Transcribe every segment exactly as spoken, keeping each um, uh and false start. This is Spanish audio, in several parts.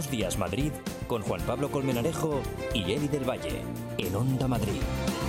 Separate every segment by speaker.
Speaker 1: Buenos Días Madrid con Juan Pablo Colmenarejo y Eli del Valle en Onda Madrid.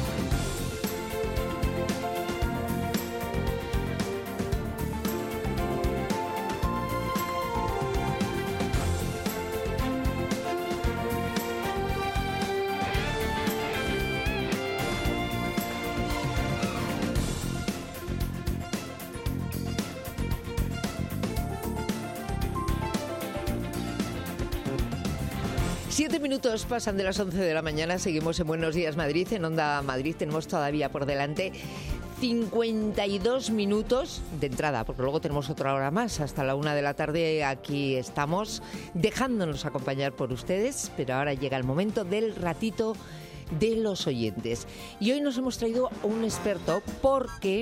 Speaker 2: Siete minutos pasan de las once de la mañana, seguimos en Buenos Días Madrid, en Onda Madrid. Tenemos todavía por delante cincuenta y dos minutos de entrada, porque luego tenemos otra hora más, hasta la una de la tarde aquí estamos, dejándonos acompañar por ustedes, pero ahora llega el momento del ratito de los oyentes. Y hoy nos hemos traído a un experto porque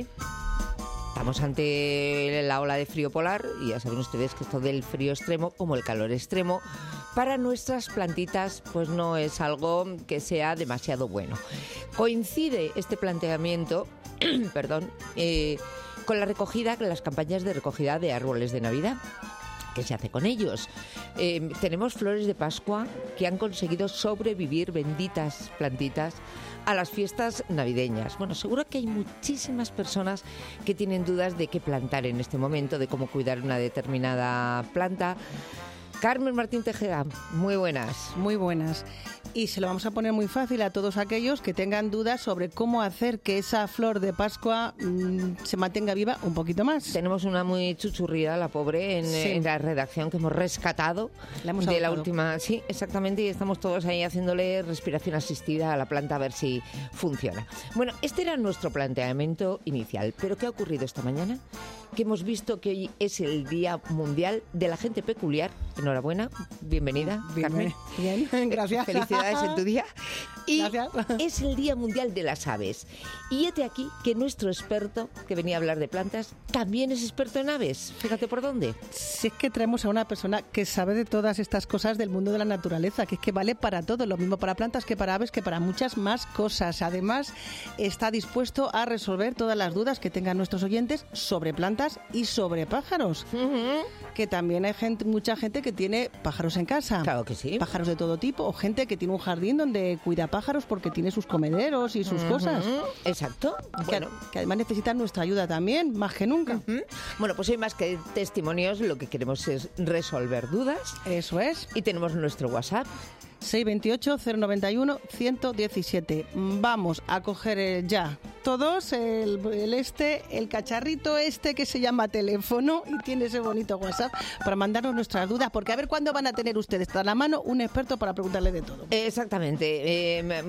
Speaker 2: estamos ante la ola de frío polar y ya saben ustedes que esto del frío extremo, como el calor extremo, para nuestras plantitas pues no es algo que sea demasiado bueno. Coincide este planteamiento perdón, eh, con la recogida, con las campañas de recogida de árboles de Navidad. ¿Qué se hace con ellos? Eh, tenemos flores de Pascua que han conseguido sobrevivir, benditas plantitas, a las fiestas navideñas. Bueno, seguro que hay muchísimas personas que tienen dudas de qué plantar en este momento, de cómo cuidar una determinada planta. Carmen Martín Tejeda, muy buenas.
Speaker 3: Muy buenas. Y se lo vamos a poner muy fácil a todos aquellos que tengan dudas sobre cómo hacer que esa flor de Pascua mmm, se mantenga viva un poquito más.
Speaker 2: Tenemos una muy chuchurrida, la pobre, en, sí. en la redacción que hemos rescatado
Speaker 3: la hemos
Speaker 2: de
Speaker 3: adoptado.
Speaker 2: la última. Sí, exactamente, y estamos todos ahí haciéndole respiración asistida a la planta a ver si funciona. Bueno, este era nuestro planteamiento inicial, pero ¿qué ha ocurrido esta mañana? Que hemos visto que hoy es el Día Mundial de la Gente Peculiar. Enhorabuena, bienvenida,
Speaker 3: bien,
Speaker 2: Carmen.
Speaker 3: Bien, gracias.
Speaker 2: Felicidades en tu día. Y
Speaker 3: gracias.
Speaker 2: Es el Día Mundial de las Aves. Y hete aquí que nuestro experto, que venía a hablar de plantas, también es experto en aves. Fíjate por dónde.
Speaker 3: Si es que traemos a una persona que sabe de todas estas cosas del mundo de la naturaleza, que es que vale para todo, lo mismo para plantas que para aves, que para muchas más cosas. Además, está dispuesto a resolver todas las dudas que tengan nuestros oyentes sobre plantas y sobre pájaros.
Speaker 2: Uh-huh.
Speaker 3: Que también hay gente, mucha gente que tiene pájaros en casa.
Speaker 2: Claro que sí.
Speaker 3: Pájaros de todo tipo, o gente que tiene un jardín donde cuida pájaros porque tiene sus comederos y sus uh-huh. cosas.
Speaker 2: Exacto.
Speaker 3: Que,
Speaker 2: bueno.
Speaker 3: que además necesitan nuestra ayuda también, más que nunca.
Speaker 2: Uh-huh. Bueno, pues hay más que testimonios, lo que queremos es resolver dudas.
Speaker 3: Eso es.
Speaker 2: Y tenemos nuestro WhatsApp.
Speaker 3: seis dos ocho, cero nueve uno, uno uno siete. Vamos a coger el ya todos, el, el este, el cacharrito este que se llama teléfono y tiene ese bonito WhatsApp para mandarnos nuestras dudas, porque a ver cuándo van a tener ustedes a la mano un experto para preguntarle de todo.
Speaker 2: Exactamente, eh,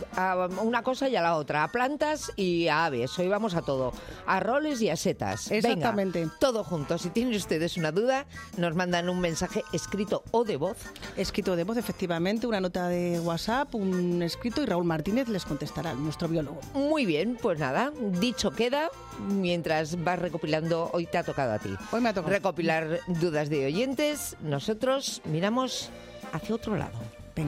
Speaker 2: a una cosa y a la otra, a plantas y a aves, hoy vamos a todo, a roles y a setas.
Speaker 3: Exactamente.
Speaker 2: Venga, todo junto. Si tienen ustedes una duda, nos mandan un mensaje escrito o de voz.
Speaker 3: Escrito de voz, efectivamente, una nota de WhatsApp, un escrito, y Raúl Martínez les contestará, nuestro biólogo.
Speaker 2: Muy bien, pues nada, dicho queda, mientras vas recopilando, hoy te ha tocado a ti.
Speaker 3: Hoy me ha tocado.
Speaker 2: Recopilar dudas de oyentes, nosotros miramos hacia otro lado.
Speaker 3: Venga.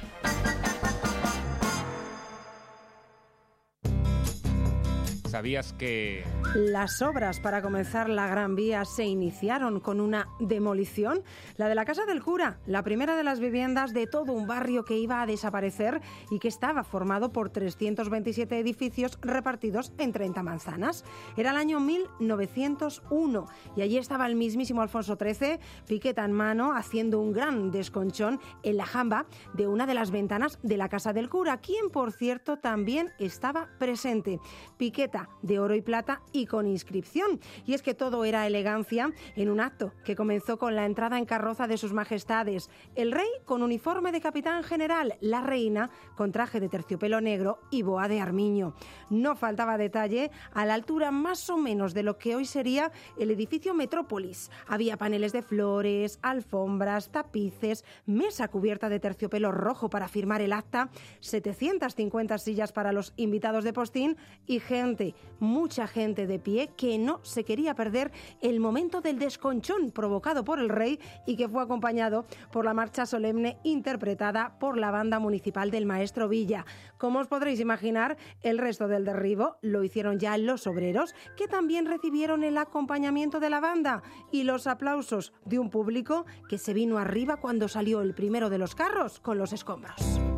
Speaker 4: ¿Sabías que...?
Speaker 5: Las obras para comenzar la Gran Vía se iniciaron con una demolición? La de la Casa del Cura, la primera de las viviendas de todo un barrio que iba a desaparecer y que estaba formado por trescientos veintisiete edificios repartidos en treinta manzanas. Era el año mil novecientos uno y allí estaba el mismísimo Alfonso trece, piqueta en mano, haciendo un gran desconchón en la jamba de una de las ventanas de la Casa del Cura, quien, por cierto, también estaba presente. Piqueta de oro y plata y con inscripción. Y es que todo era elegancia en un acto que comenzó con la entrada en carroza de sus majestades. El rey con uniforme de capitán general, la reina con traje de terciopelo negro y boa de armiño. No faltaba detalle a la altura más o menos de lo que hoy sería el edificio Metrópolis. Había paneles de flores, alfombras, tapices, mesa cubierta de terciopelo rojo para firmar el acta, setecientas cincuenta sillas para los invitados de postín y gente gente, mucha gente de pie que no se quería perder el momento del desconchón provocado por el rey y que fue acompañado por la marcha solemne interpretada por la banda municipal del Maestro Villa. Como os podréis imaginar, el resto del derribo lo hicieron ya los obreros, que también recibieron el acompañamiento de la banda y los aplausos de un público que se vino arriba cuando salió el primero de los carros con los escombros.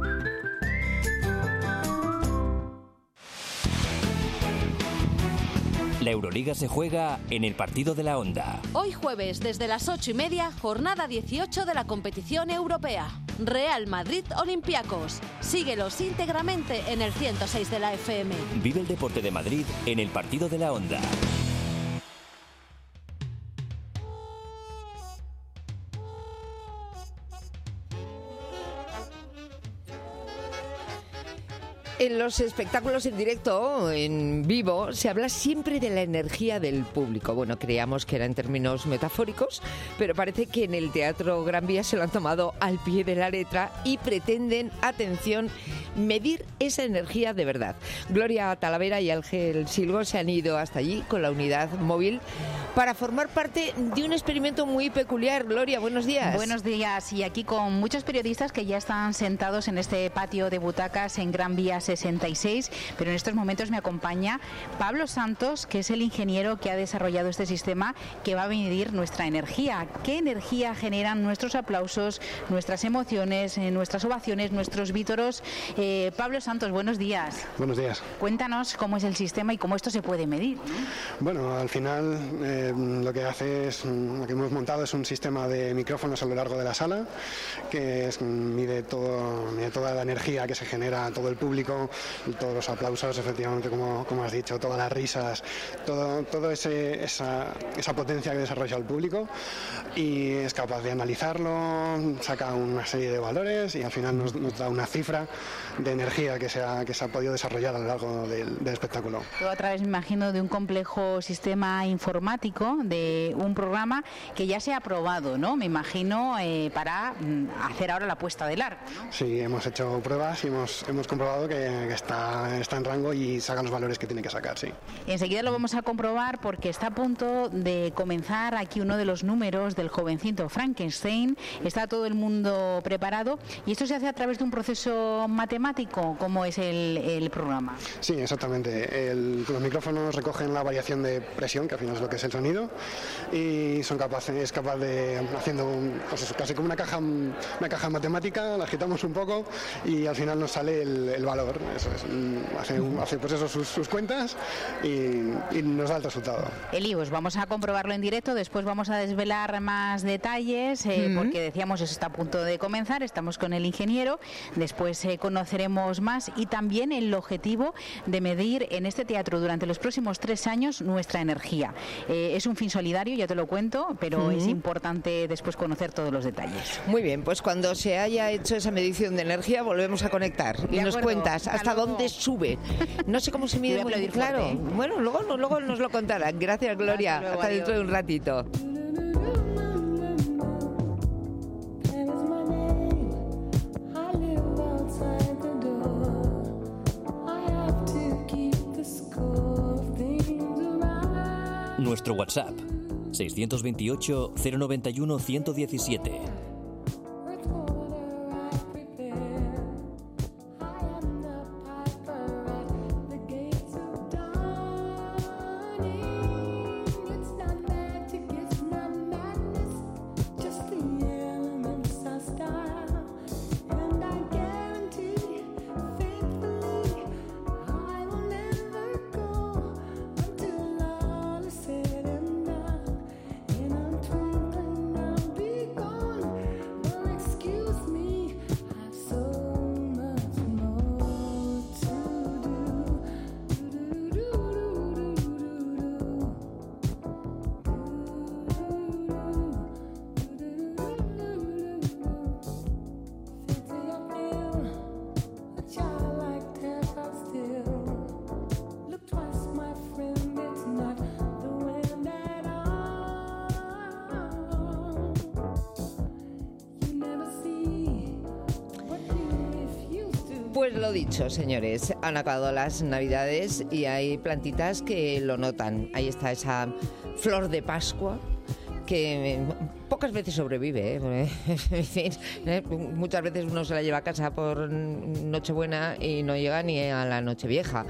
Speaker 1: La Euroliga se juega en el partido de la Onda.
Speaker 4: Hoy jueves, desde las ocho y media, jornada dieciocho de la competición europea. Real Madrid-Olympiacos. Síguelos íntegramente en el ciento seis de la F M.
Speaker 1: Vive el deporte de Madrid en el partido de la Onda.
Speaker 2: En los espectáculos en directo, en vivo, se habla siempre de la energía del público. Bueno, creíamos que era en términos metafóricos, pero parece que en el Teatro Gran Vía se lo han tomado al pie de la letra y pretenden, atención, medir esa energía de verdad. Gloria Talavera y Ángel Silvo se han ido hasta allí con la unidad móvil para formar parte de un experimento muy peculiar. Gloria, buenos días.
Speaker 6: Buenos días, y aquí con muchos periodistas que ya están sentados en este patio de butacas en Gran Vía sesenta y seis, pero en estos momentos me acompaña Pablo Santos, que es el ingeniero que ha desarrollado este sistema que va a medir nuestra energía. ¿Qué energía generan nuestros aplausos, nuestras emociones, nuestras ovaciones, nuestros vítoros? Eh, Pablo Santos, buenos días.
Speaker 7: Buenos días.
Speaker 6: Cuéntanos cómo es el sistema y cómo esto se puede medir.
Speaker 7: Bueno, al final eh, lo que hace es, lo que hemos montado es un sistema de micrófonos a lo largo de la sala que es, mide, todo, mide toda la energía que se genera, todo el público, todos los aplausos, efectivamente, como, como has dicho, todas las risas, todo, todo ese, esa, esa potencia que desarrolla el público, y es capaz de analizarlo, saca una serie de valores y al final nos, nos da una cifra de energía que se ha, que se ha podido desarrollar a lo largo del, del espectáculo.
Speaker 6: Todo a través, me imagino, de un complejo sistema informático, de un programa que ya se ha aprobado, ¿no? Me imagino, eh, para hacer ahora la puesta del arco, ¿no?
Speaker 7: Sí, hemos hecho pruebas y hemos, hemos comprobado que, que está, está en rango y saca los valores que tiene que sacar, sí.
Speaker 6: Enseguida lo vamos a comprobar porque está a punto de comenzar aquí uno de los números del jovencito Frankenstein. Está todo el mundo preparado y esto se hace a través de un proceso matemático. ¿Cómo es el, el programa?
Speaker 7: Sí, exactamente. El, los micrófonos recogen la variación de presión, que al final es lo que es el sonido, y son capaces, es capaz de, haciendo un, pues eso, casi como una caja, una caja matemática, la agitamos un poco y al final nos sale el, el valor. Eso es, hace, un, hace pues eso, sus, sus cuentas y, y nos da el resultado.
Speaker 6: Eli, pues vamos a comprobarlo en directo, después vamos a desvelar más detalles, eh, uh-huh. porque decíamos, eso está a punto de comenzar, estamos con el ingeniero, después eh, conoceremos más y también el objetivo de medir en este teatro durante los próximos tres años nuestra energía. Eh, es un fin solidario, ya te lo cuento, pero uh-huh. es importante después conocer todos los detalles.
Speaker 2: Muy bien, pues cuando se haya hecho esa medición de energía volvemos a conectar y nos cuentas hasta, hasta dónde sube. No sé cómo se mide muy claro. Fuerte. Bueno, luego, luego nos lo contarán. Gracias, Gloria. Hasta, luego, hasta dentro de un ratito.
Speaker 1: Nuestro WhatsApp seiscientos veintiocho cero noventa y uno ciento diecisiete.
Speaker 2: Pues lo dicho, señores, han acabado las Navidades y hay plantitas que lo notan. Ahí está esa flor de Pascua que pocas veces sobrevive, ¿eh? En fin, ¿eh? Muchas veces uno se la lleva a casa por Nochebuena y no llega ni a la Nochevieja.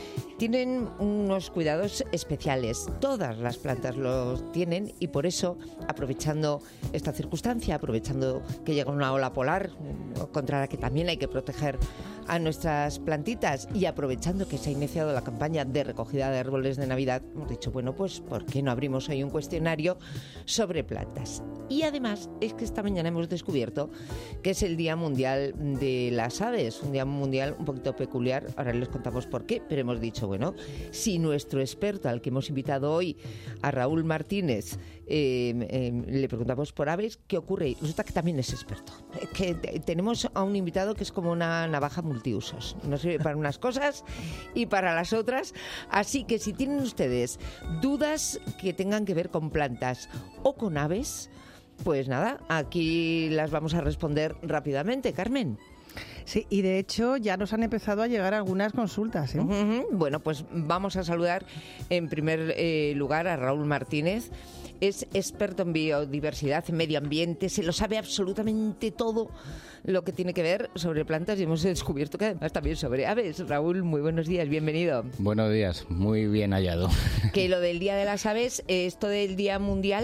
Speaker 2: Tienen unos cuidados especiales, todas las plantas los tienen y por eso, aprovechando esta circunstancia, aprovechando que llega una ola polar contra la que también hay que proteger a nuestras plantitas y aprovechando que se ha iniciado la campaña de recogida de árboles de Navidad, hemos dicho, bueno, pues ¿por qué no abrimos hoy un cuestionario sobre plantas? Y además es que esta mañana hemos descubierto que es el Día Mundial de las Aves, un día mundial un poquito peculiar, ahora les contamos por qué, pero hemos dicho, bueno, si nuestro experto al que hemos invitado hoy, a Raúl Martínez, eh, eh, le preguntamos por aves, ¿qué ocurre? Resulta que también es experto. Que tenemos a un invitado que es como una navaja multiusos. Nos sirve para unas cosas y para las otras. Así que si tienen ustedes dudas que tengan que ver con plantas o con aves, pues nada, aquí las vamos a responder rápidamente. Carmen.
Speaker 3: Sí, y de hecho ya nos han empezado a llegar algunas consultas, ¿eh?
Speaker 2: Uh-huh. Bueno, pues vamos a saludar en primer eh, lugar a Raúl Martínez. Es experto en biodiversidad, en medio ambiente, se lo sabe absolutamente todo lo que tiene que ver sobre plantas y hemos descubierto que además también sobre aves. Raúl, muy buenos días, bienvenido.
Speaker 8: Buenos días, muy bien hallado.
Speaker 2: Que lo del Día de las Aves, esto del Día Mundial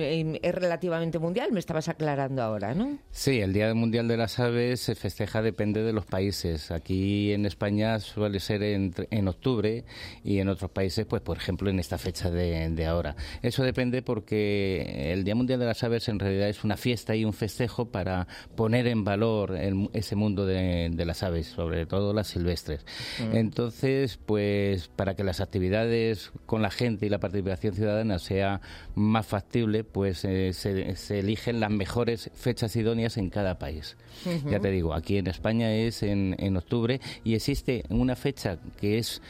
Speaker 2: es relativamente mundial, me estabas aclarando ahora, ¿no?
Speaker 8: Sí, el Día Mundial de las Aves se festeja, depende de los países. Aquí en España suele ser en, en octubre y en otros países, pues por ejemplo en esta fecha de, de ahora. Eso depende porque el Día Mundial de las Aves en realidad es una fiesta y un festejo para poner en valor el, ese mundo de, de las aves, sobre todo las silvestres. Mm. Entonces, pues para que las actividades con la gente y la participación ciudadana sea más factible, pues eh, se, se eligen las mejores fechas idóneas en cada país. Uh-huh. Ya te digo, aquí en España es en, en octubre y existe una fecha que es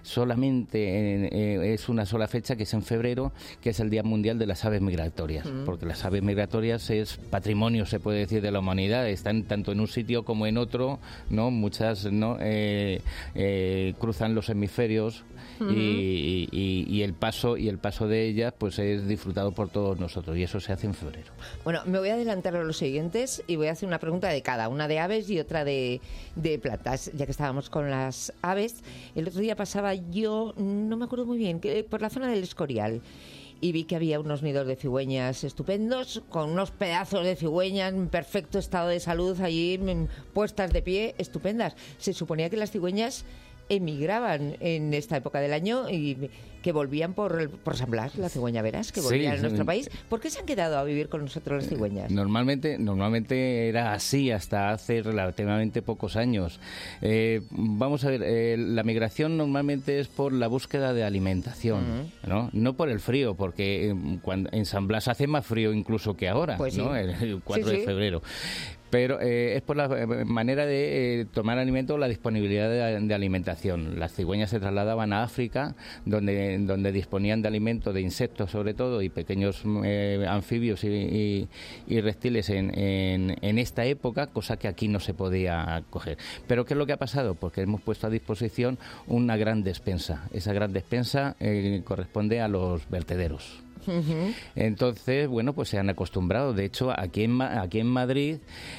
Speaker 8: solamente en, eh, es una sola fecha, que es en febrero, que es el Día Mundial de las Aves Migratorias, uh-huh. porque las aves migratorias es patrimonio, se puede decir, de la humanidad. Están tanto en un sitio como en otro, ¿no? Muchas, ¿no? Eh, eh, cruzan los hemisferios. Uh-huh. y, y, y el paso y el paso de ellas pues es disfrutado por todos nosotros y eso se hace en febrero.
Speaker 2: Bueno, me voy a adelantar a los siguientes y voy a hacer una pregunta de cada, una de aves y otra de, de plantas, ya que estábamos con las aves. El otro día pasaba yo, no me acuerdo muy bien, que por la zona del Escorial y vi que había unos nidos de cigüeñas estupendos, con unos pedazos de cigüeñas en perfecto estado de salud allí puestas de pie, estupendas. Se suponía que las cigüeñas emigraban en esta época del año y que volvían por, por San Blas, las cigüeñaveras, que volvían sí, a nuestro país. ¿Por qué se han quedado a vivir con nosotros las cigüeñas?
Speaker 8: Normalmente normalmente era así hasta hace relativamente pocos años. Eh, vamos a ver, eh, la migración normalmente es por la búsqueda de alimentación, uh-huh. ¿no? No por el frío, porque eh, cuando, en San Blas hace más frío incluso que ahora, pues ¿no? Sí. El, el cuatro sí, de febrero. Pero eh, es por la manera de eh, tomar alimento, la disponibilidad de, de alimentación. Las cigüeñas se trasladaban a África, donde, donde disponían de alimento, de insectos sobre todo, y pequeños eh, anfibios y, y, y reptiles en, en, en esta época, cosa que aquí no se podía coger. Pero ¿qué es lo que ha pasado? Porque hemos puesto a disposición una gran despensa. Esa gran despensa eh, corresponde a los vertederos. Uh-huh. Entonces, bueno, pues se han acostumbrado. De hecho, aquí en, aquí en Madrid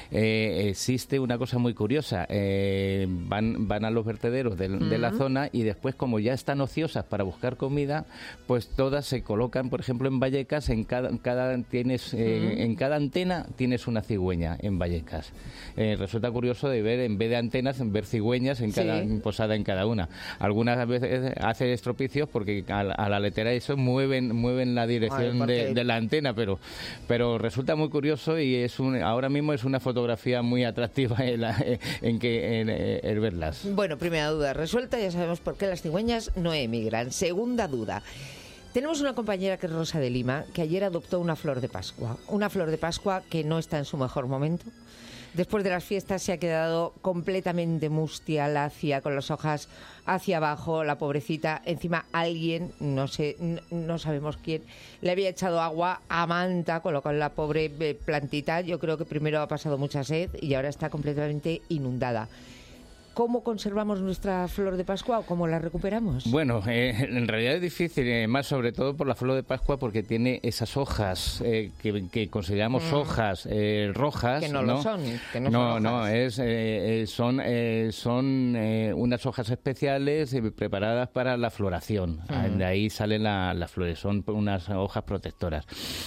Speaker 8: eh, existe una cosa muy curiosa. Eh, van, van a los vertederos de, uh-huh. de la zona y después, como ya están ociosas para buscar comida, pues todas se colocan, por ejemplo, en Vallecas. En cada, cada, tienes, eh, uh-huh. en cada antena tienes una cigüeña en Vallecas. Eh, resulta curioso de ver, en vez de antenas, ver cigüeñas en cada, sí. posada en cada una. Algunas veces hace estropicios porque a, a la letera eso mueven, mueven la dirección Ay, de, de la antena, pero pero resulta muy curioso y es un, ahora mismo es una fotografía muy atractiva en, la, en que en, en verlas.
Speaker 2: Bueno, primera duda resuelta, ya sabemos por qué las cigüeñas no emigran. Segunda duda. Tenemos una compañera que es Rosa de Lima, que ayer adoptó una flor de Pascua, una flor de Pascua que no está en su mejor momento. Después de las fiestas se ha quedado completamente mustia, lacia, con las hojas hacia abajo, la pobrecita. Encima alguien, no sé, no, no sabemos quién, le había echado agua a manta, con lo cual la pobre plantita, yo creo que primero ha pasado mucha sed y ahora está completamente inundada. ¿cómo conservamos nuestra flor de Pascua o cómo la recuperamos?
Speaker 8: Bueno, eh, en realidad es difícil, eh, más sobre todo por la flor de Pascua, porque tiene esas hojas eh, que, que consideramos mm. hojas eh, rojas.
Speaker 2: Que no,
Speaker 8: no
Speaker 2: lo son. Que no,
Speaker 8: no,
Speaker 2: son
Speaker 8: no, es, eh, son, eh, son eh, unas hojas especiales eh, preparadas para la floración. Mm. De ahí salen la, las flores, son unas hojas protectoras.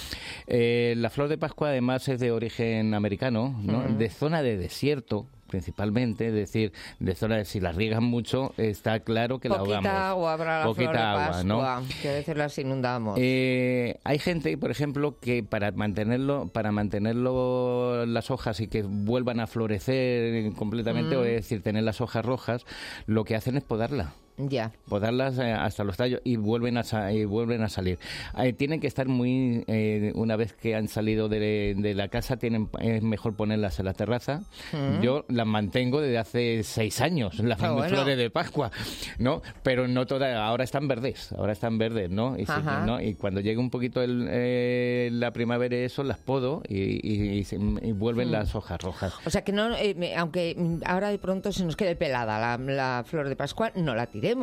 Speaker 8: Eh, la flor de Pascua además es de origen americano, ¿no? Mm. De zona de desierto, principalmente, es decir, de zona de si la riegan mucho, está claro que
Speaker 2: Poquita
Speaker 8: la ahogamos.
Speaker 2: Poquita agua habrá la
Speaker 8: Poquita
Speaker 2: flor de
Speaker 8: agua,
Speaker 2: Pascua,
Speaker 8: ¿no?
Speaker 2: que a veces las inundamos.
Speaker 8: Eh, hay gente, por ejemplo, que para mantenerlo, para mantenerlo las hojas y que vuelvan a florecer completamente, mm. es decir, tener las hojas rojas, lo que hacen es podarla.
Speaker 2: Ya.
Speaker 8: Podarlas eh, hasta los tallos y vuelven a sa- y vuelven a salir. Eh, tienen que estar muy eh, una vez que han salido de, de la casa, tienen es mejor ponerlas en la terraza. Mm. Yo las mantengo desde hace seis años, las oh, bueno. flores de Pascua, ¿no? Pero no todas, ahora están verdes, ahora están verdes, ¿no? Y, sí, ¿no? Y cuando llegue un poquito el, eh, la primavera, eso las podo y, y, y, y vuelven mm. las hojas rojas.
Speaker 2: O sea que no, eh, aunque ahora de pronto se nos quede pelada la, la flor de Pascua, no la tiremos.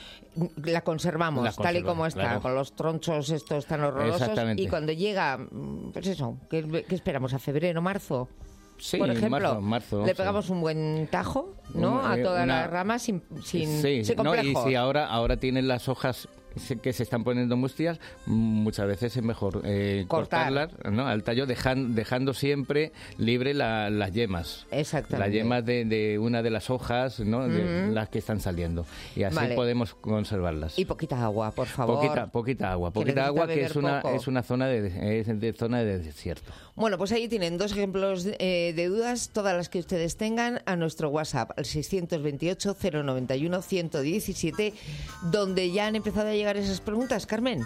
Speaker 2: La conservamos, la tal y como está, claro. Con los tronchos estos tan horrorosos. Y cuando llega, pues eso, ¿qué, qué esperamos? ¿A febrero, marzo?
Speaker 8: Sí,
Speaker 2: por ejemplo,
Speaker 8: marzo, marzo,
Speaker 2: le pegamos sí. un buen tajo, ¿no? Un, a todas una... las ramas sin, sin,
Speaker 8: sí,
Speaker 2: sin complejos.
Speaker 8: No, y si ahora, ahora tienen las hojas que se están poniendo mustias, muchas veces es mejor eh, cortarlas, ¿no? Al tallo, dejan, dejando siempre libre la, las yemas.
Speaker 2: Exactamente.
Speaker 8: Las yemas de, de una de las hojas, ¿no? De mm-hmm. las que están saliendo. Y así vale. podemos conservarlas.
Speaker 2: Y poquita agua, por favor.
Speaker 8: Poquita, poquita agua. Poquita que agua que es una, es una zona de, es de zona de desierto.
Speaker 2: Bueno, pues ahí tienen dos ejemplos eh, de dudas, todas las que ustedes tengan, a nuestro WhatsApp, al seiscientos veintiocho, cero noventa y uno, ciento diecisiete, donde ya han empezado a llegar esas preguntas, Carmen.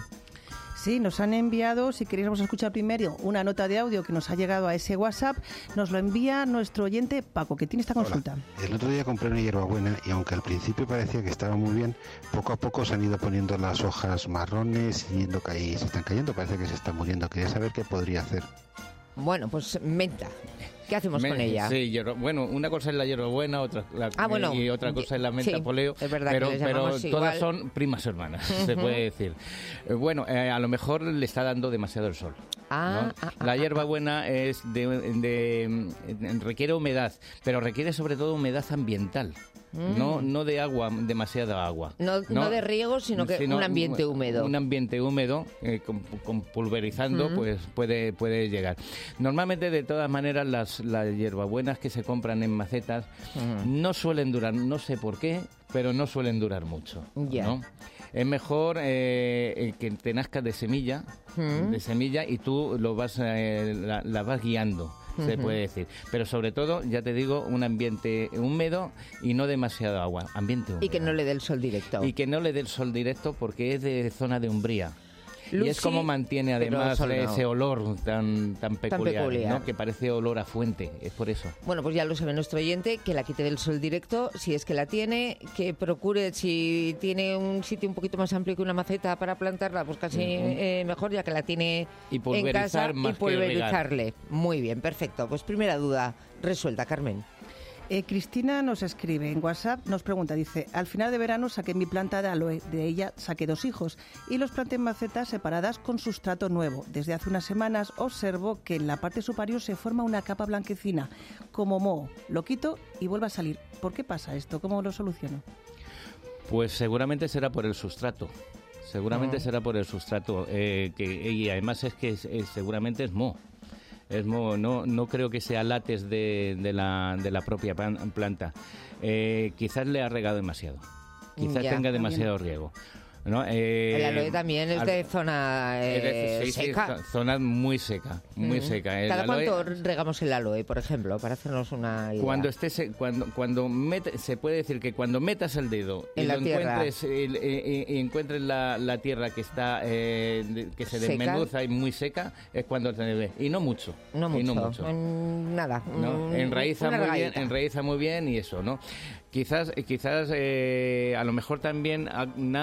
Speaker 3: Sí, nos han enviado, si queréis vamos a escuchar primero una nota de audio que nos ha llegado a ese WhatsApp, nos lo envía nuestro oyente Paco, que tiene esta consulta.
Speaker 9: Hola. El otro día compré una hierbabuena y aunque al principio parecía que estaba muy bien, poco a poco se han ido poniendo las hojas marrones y yendo ca- se están cayendo, parece que se está muriendo. Quería saber qué podría hacer.
Speaker 2: Bueno, pues menta. ¿Qué hacemos
Speaker 8: Me,
Speaker 2: con ella?
Speaker 8: Sí, hierro, bueno, una cosa es la hierbabuena, otra la,
Speaker 2: ah, bueno,
Speaker 8: y otra cosa es la menta
Speaker 2: sí,
Speaker 8: poleo,
Speaker 2: es verdad
Speaker 8: pero,
Speaker 2: que
Speaker 8: pero todas
Speaker 2: igual.
Speaker 8: son primas hermanas, uh-huh. se puede decir. Eh, bueno, eh, a lo mejor le está dando demasiado el sol.
Speaker 2: Ah,
Speaker 8: ¿no?
Speaker 2: ah,
Speaker 8: la
Speaker 2: ah,
Speaker 8: hierbabuena ah. es de, de, de, requiere humedad, pero requiere sobre todo humedad ambiental. Mm. No, no de agua, demasiada agua.
Speaker 2: No, no, no de riego, sino que sino un ambiente húmedo.
Speaker 8: Un ambiente húmedo, eh, con, con pulverizando, mm. pues puede, puede llegar. Normalmente, de todas maneras, las, las hierbabuenas que se compran en macetas mm. no suelen durar, no sé por qué, pero no suelen durar mucho.
Speaker 2: Yeah.
Speaker 8: ¿no? Es mejor eh, que te nazca de semilla, mm. de semilla y tú lo vas, eh, la, la vas guiando. Se uh-huh. puede decir. Pero sobre todo, ya te digo, un ambiente húmedo y no demasiado agua. Ambiente húmedo.
Speaker 2: Y que no le dé el sol directo.
Speaker 8: Y que no le dé el sol directo porque es de zona de umbría.
Speaker 2: Lucy,
Speaker 8: y es como mantiene además ese no. olor tan, tan peculiar, tan peculiar. ¿no? Que parece olor a fuente, es por eso.
Speaker 2: Bueno, pues ya lo sabe nuestro oyente, que la quite del sol directo, si es que la tiene, que procure, si tiene un sitio un poquito más amplio que una maceta para plantarla, pues casi uh-huh. eh, mejor, ya que la tiene
Speaker 8: y
Speaker 2: en casa,
Speaker 8: más
Speaker 2: y pulverizarle. Muy bien, perfecto. Pues primera duda resuelta, Carmen.
Speaker 3: Eh, Cristina nos escribe en WhatsApp, nos pregunta, dice, al final de verano saqué mi planta de aloe, de ella saqué dos hijos y los planté en macetas separadas con sustrato nuevo. Desde hace unas semanas observo que en la parte superior se forma una capa blanquecina, como moho. Lo quito y vuelve a salir. ¿Por qué pasa esto? ¿Cómo lo soluciono?
Speaker 8: Pues seguramente será por el sustrato. Seguramente oh. será por el sustrato. Eh, que, y además es que es, es, seguramente es moho. Es moho, no, no creo que sea látex de, de, la, de la propia planta. Eh, quizás le ha regado demasiado. Quizás ya, tenga demasiado también. riego. ¿No? Eh,
Speaker 2: el aloe también es de zona eh,
Speaker 8: sí,
Speaker 2: seca.
Speaker 8: Sí, zona muy seca, muy mm. seca.
Speaker 2: ¿Cada
Speaker 8: el
Speaker 2: cuánto
Speaker 8: aloe,
Speaker 2: regamos el aloe, por ejemplo, para hacernos una idea?
Speaker 8: Cuando estés, cuando, cuando mete, se puede decir que cuando metas el dedo
Speaker 2: en
Speaker 8: y
Speaker 2: la
Speaker 8: lo
Speaker 2: tierra.
Speaker 8: encuentres, y, y, y encuentres la, la tierra que está, eh, que se desmenuza y muy seca, es cuando te debe. Y no mucho.
Speaker 2: No mucho.
Speaker 8: Y no mucho.
Speaker 2: En, nada.
Speaker 8: ¿No? Enraiza muy bien, enraiza muy bien y eso, ¿no? Quizás, quizás eh, a lo mejor también nada más cortar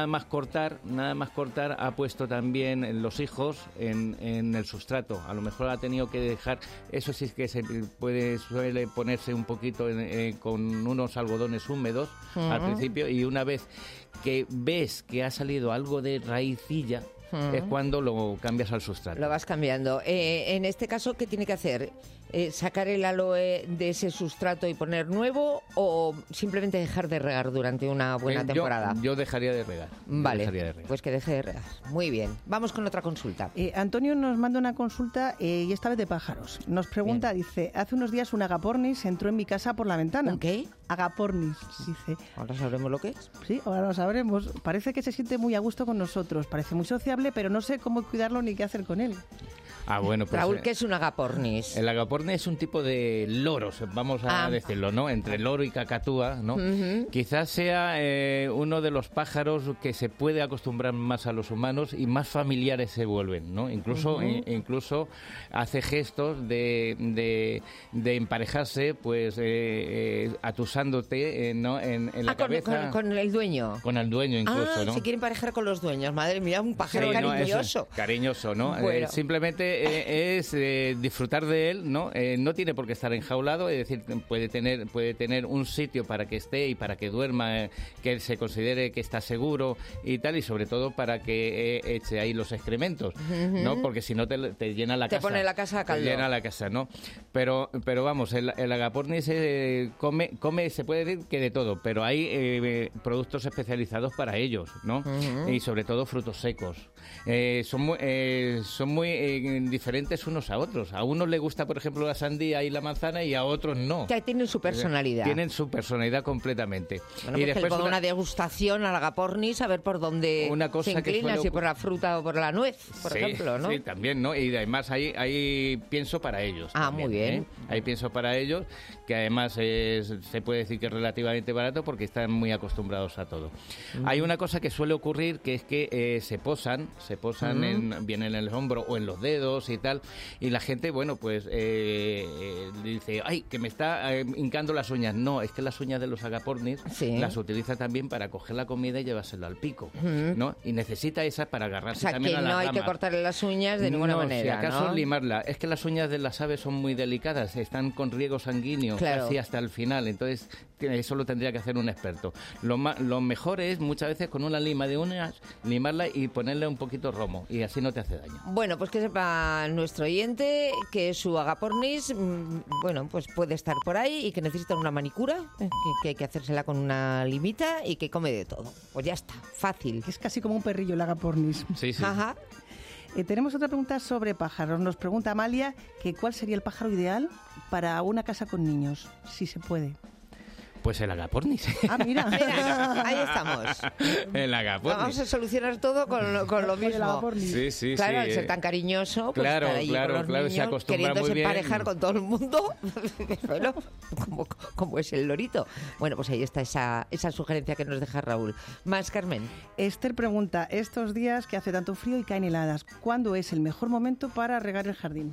Speaker 8: cortar, nada más cortar, ha puesto también los hijos en, en el sustrato. A lo mejor ha tenido que dejar, eso sí que se puede, suele ponerse un poquito en, eh, con unos algodones húmedos uh-huh. al principio, y una vez que ves que ha salido algo de raicilla, uh-huh. es cuando lo cambias al sustrato.
Speaker 2: Lo vas cambiando. Eh, en este caso, ¿qué tiene que hacer? Eh, ¿Sacar el aloe de ese sustrato y poner nuevo, o simplemente dejar de regar durante una buena
Speaker 8: eh,
Speaker 2: temporada?
Speaker 8: Yo, yo dejaría de regar.
Speaker 2: Vale,
Speaker 8: dejaría de regar.
Speaker 2: Pues que deje de regar. Muy bien. Vamos con otra consulta.
Speaker 3: Eh, Antonio nos manda una consulta eh, y esta vez de pájaros. Nos pregunta, bien. dice, hace unos días un agapornis entró en mi casa por la ventana.
Speaker 2: ¿Un qué?
Speaker 3: Agapornis, dice.
Speaker 2: ¿Ahora sabremos lo que es?
Speaker 3: Sí, ahora lo sabremos. Parece que se siente muy a gusto con nosotros. Parece muy sociable, pero no sé cómo cuidarlo ni qué hacer con él.
Speaker 8: Ah, bueno, pues,
Speaker 2: Raúl, ¿qué es un agapornis?
Speaker 8: El agapornis es un tipo de loros, vamos a ah. decirlo, ¿no? Entre loro y cacatúa, ¿no? Uh-huh. Quizás sea eh, uno de los pájaros que se puede acostumbrar más a los humanos y más familiares se vuelven, ¿no? Incluso, uh-huh. eh, incluso hace gestos de, de, de emparejarse, pues, eh, eh, atusándote, eh, ¿no? En, en la
Speaker 2: ah, con,
Speaker 8: cabeza.
Speaker 2: Con, con el dueño.
Speaker 8: Con el dueño incluso,
Speaker 2: ah,
Speaker 8: ¿no?
Speaker 2: se quiere emparejar con los dueños. Madre mía, un pájaro
Speaker 8: sí,
Speaker 2: cariñoso.
Speaker 8: No, cariñoso, ¿no?
Speaker 2: Bueno.
Speaker 8: Eh, simplemente eh, es eh, disfrutar de él, ¿no? Eh, no tiene por qué estar enjaulado, es decir, puede tener puede tener un sitio para que esté y para que duerma, eh, que él se considere que está seguro y tal, y sobre todo para que eh, eche ahí los excrementos, uh-huh. ¿no? Porque si no te, te llena la
Speaker 2: te
Speaker 8: casa.
Speaker 2: Te pone la casa a caldo.
Speaker 8: Te llena la casa, ¿no? Pero pero vamos, el, el agapornis eh, come, come, se puede decir que de todo, pero hay eh, productos especializados para ellos, ¿no? Uh-huh. Y sobre todo frutos secos. Eh, son muy, eh, son muy eh, diferentes unos a otros. A unos les gusta, por ejemplo, la sandía y la manzana, y a otros no.
Speaker 2: Que tienen su personalidad.
Speaker 8: Tienen su personalidad completamente.
Speaker 2: Bueno,
Speaker 8: y
Speaker 2: pues
Speaker 8: después
Speaker 2: que le ponga
Speaker 8: una,
Speaker 2: una degustación al agapornis, a ver por dónde
Speaker 8: una cosa
Speaker 2: se inclina,
Speaker 8: que
Speaker 2: si por la fruta o por la nuez, por
Speaker 8: sí,
Speaker 2: ejemplo, ¿no?
Speaker 8: Sí, también, ¿no? Y además hay, hay pienso para ellos.
Speaker 2: Ah,
Speaker 8: también,
Speaker 2: muy bien.
Speaker 8: ¿eh? Hay pienso para ellos, que además es, se puede decir que es relativamente barato porque están muy acostumbrados a todo. Mm. Hay una cosa que suele ocurrir, que es que eh, se posan, se posan mm. en, bien en el hombro o en los dedos y tal, y la gente, bueno, pues eh, eh, dice, ay, que me está eh, hincando las uñas. No, es que las uñas de los agapornis sí. las utiliza también para coger la comida y llevársela al pico, mm. ¿no? Y necesita esas para agarrarse, o sea, también a las ramas.
Speaker 2: O sea, que no hay que cortarle las uñas de ninguna
Speaker 8: no,
Speaker 2: manera,
Speaker 8: si acaso
Speaker 2: ¿no?
Speaker 8: limarla. Es que las uñas de las aves son muy delicadas, están con riego sanguíneo, claro. casi hasta el final, entonces eso lo tendría que hacer un experto. Lo, ma- lo mejor es muchas veces con una lima de uñas, limarla y ponerle un poquito romo, y así no te hace daño.
Speaker 2: Bueno, pues que sepa nuestro oyente que su agapornis, bueno, pues puede estar por ahí y que necesita una manicura, que, que hay que hacérsela con una limita y que come de todo. Pues ya está, fácil.
Speaker 3: Es casi como un perrillo el agapornis.
Speaker 8: Sí, sí.
Speaker 2: Ajá.
Speaker 3: Eh, tenemos otra pregunta sobre pájaros. Nos pregunta Amalia que cuál sería el pájaro ideal para una casa con niños, si se puede.
Speaker 8: Pues el agapornis.
Speaker 3: Ah, mira.
Speaker 2: Mira, ahí estamos.
Speaker 8: El agapornis.
Speaker 2: Vamos a solucionar todo con lo, con lo mismo.
Speaker 8: Sí, sí,
Speaker 2: claro,
Speaker 8: sí.
Speaker 2: al ser tan cariñoso, pues
Speaker 8: claro,
Speaker 2: estar ahí
Speaker 8: claro,
Speaker 2: con los
Speaker 8: claro,
Speaker 2: niños,
Speaker 8: se acostumbra
Speaker 2: queriéndose
Speaker 8: muy bien.
Speaker 2: emparejar con todo el mundo. Bueno, como, como es el lorito. Bueno, pues ahí está esa, esa sugerencia que nos deja Raúl. Más, Carmen.
Speaker 3: Esther pregunta, estos días que hace tanto frío y caen heladas, ¿cuándo es el mejor momento para regar el jardín?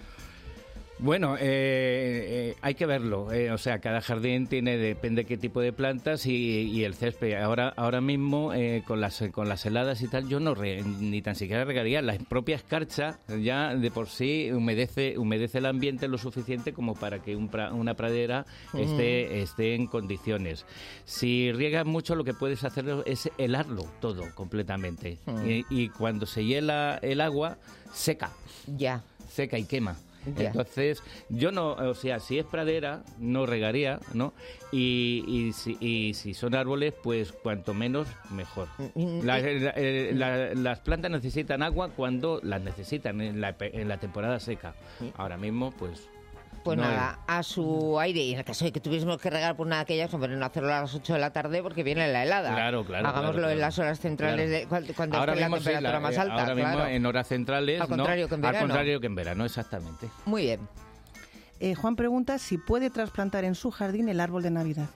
Speaker 8: Bueno, eh, eh, hay que verlo. Eh, o sea, cada jardín tiene, depende qué tipo de plantas y, y el césped. Ahora, ahora mismo eh, con las con las heladas y tal, yo no re, ni tan siquiera regaría. La propia escarcha ya de por sí humedece humedece el ambiente lo suficiente como para que un pra, una pradera esté mm. esté en condiciones. Si riegas mucho, lo que puedes hacer es helarlo todo completamente. Mm. Y, y cuando se hiela el agua, seca.
Speaker 2: Ya.
Speaker 8: Seca y quema.
Speaker 2: Ya.
Speaker 8: Entonces, yo no, o sea, si es pradera, no regaría, ¿no? Y, y, si, y si son árboles, pues cuanto menos, mejor. La, la, la, las plantas necesitan agua cuando las necesitan, en la, en la temporada seca. Ahora mismo, pues...
Speaker 2: Pues
Speaker 8: no
Speaker 2: nada, hay. a su aire. Y en el caso de que tuviésemos que regar por una de aquellas, hombre, no hacerlo a las ocho de la tarde porque viene la helada.
Speaker 8: Claro, claro.
Speaker 2: Hagámoslo
Speaker 8: claro,
Speaker 2: en
Speaker 8: claro.
Speaker 2: las horas centrales, claro. de, cuando, cuando
Speaker 8: ahora
Speaker 2: esté la
Speaker 8: mismo,
Speaker 2: temperatura
Speaker 8: sí, la,
Speaker 2: más alta.
Speaker 8: Ahora
Speaker 2: claro.
Speaker 8: mismo en horas centrales,
Speaker 2: al contrario
Speaker 8: no,
Speaker 2: que en verano.
Speaker 8: Al contrario que en verano, exactamente.
Speaker 2: Muy bien.
Speaker 3: Eh, Juan pregunta si puede trasplantar en su jardín el árbol de Navidad.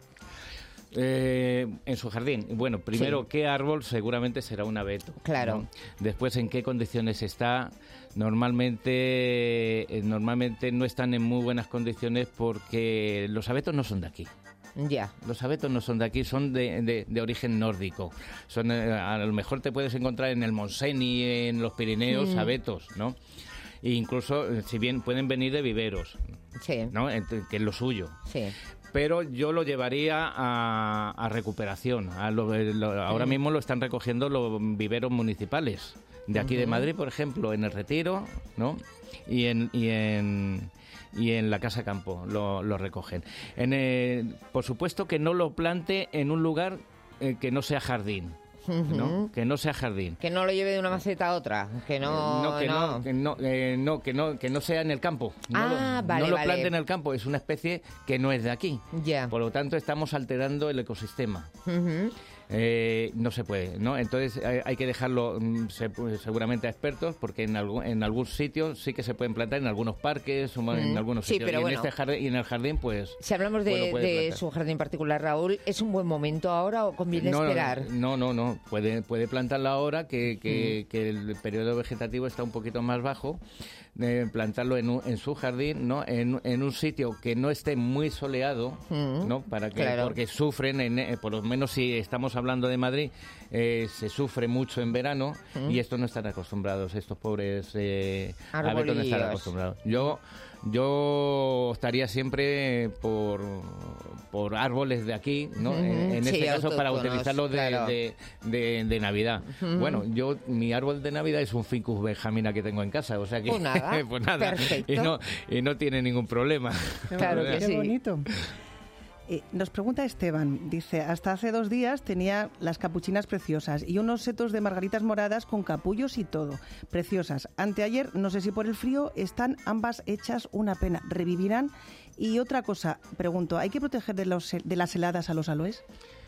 Speaker 8: Eh, en su jardín. Bueno, primero,
Speaker 2: sí.
Speaker 8: ¿qué árbol? Seguramente será un abeto.
Speaker 2: Claro.
Speaker 8: ¿no? Después, ¿en qué condiciones está? Normalmente, eh, normalmente no están en muy buenas condiciones porque los abetos no son de aquí.
Speaker 2: Ya.
Speaker 8: Los abetos no son de aquí, son de, de, de origen nórdico. Son, eh, a lo mejor te puedes encontrar en el Montseny, en los Pirineos, mm. abetos, ¿no? E incluso, si bien pueden venir de viveros,
Speaker 2: sí.
Speaker 8: ¿no? Que es lo suyo.
Speaker 2: Sí.
Speaker 8: Pero yo lo llevaría a, a recuperación. A lo, lo, ahora mismo lo están recogiendo los viveros municipales. De aquí uh-huh. de Madrid, por ejemplo, en el Retiro, ¿no? Y en... Y en y en la Casa Campo lo, lo recogen. En, eh, por supuesto que no lo plante en un lugar eh, que no sea jardín. Uh-huh. ¿No? Que no sea jardín.
Speaker 2: Que no lo lleve de una maceta a otra. Que no,
Speaker 8: no, que no, no, que no, eh, no, que no, que no sea en el campo. No
Speaker 2: ah,
Speaker 8: lo,
Speaker 2: vale,
Speaker 8: no lo
Speaker 2: vale.
Speaker 8: plante en el campo. Es una especie que no es de aquí.
Speaker 2: Yeah.
Speaker 8: Por lo tanto, estamos alterando el ecosistema.
Speaker 2: Uh-huh.
Speaker 8: Eh, no se puede, ¿no? Entonces hay, hay que dejarlo se, seguramente a expertos, porque en algún, en algún sitio sí que se pueden plantar, en algunos parques o mm. en algunos
Speaker 2: sí,
Speaker 8: sitios.
Speaker 2: Pero
Speaker 8: y,
Speaker 2: bueno,
Speaker 8: en este jardín, y en el jardín, pues...
Speaker 2: Si hablamos de,
Speaker 8: pues
Speaker 2: de su jardín particular, Raúl, ¿es un buen momento ahora o conviene
Speaker 8: no,
Speaker 2: esperar?
Speaker 8: No, no, no. Puede, puede plantarla ahora, que, que, mm. que el periodo vegetativo está un poquito más bajo. Eh, plantarlo en, un, en su jardín, ¿no? En, en un sitio que no esté muy soleado, mm. ¿no? Para que, claro. Porque sufren, en, eh, por lo menos si estamos hablando de Madrid, eh, se sufre mucho en verano mm. y estos no están acostumbrados, estos pobres eh, abetos no están acostumbrados. Yo Yo estaría siempre por, por árboles de aquí, ¿no? Uh-huh. En, en
Speaker 2: sí,
Speaker 8: este caso para utilizarlos de,
Speaker 2: claro.
Speaker 8: de, de, de Navidad. Uh-huh. Bueno, yo mi árbol de Navidad es un Ficus benjamina que tengo en casa, o sea que
Speaker 2: pues nada,
Speaker 8: pues nada.
Speaker 2: Perfecto.
Speaker 8: Y no y no tiene ningún problema.
Speaker 2: Claro que
Speaker 3: Qué
Speaker 2: sí.
Speaker 3: bonito. Eh, nos pregunta Esteban, dice, hasta hace dos días tenía las capuchinas preciosas y unos setos de margaritas moradas con capullos y todo, preciosas. Anteayer, no sé si por el frío, están ambas hechas una pena, revivirán. Y otra cosa, pregunto, ¿hay que proteger de, los, de las heladas a los aloes?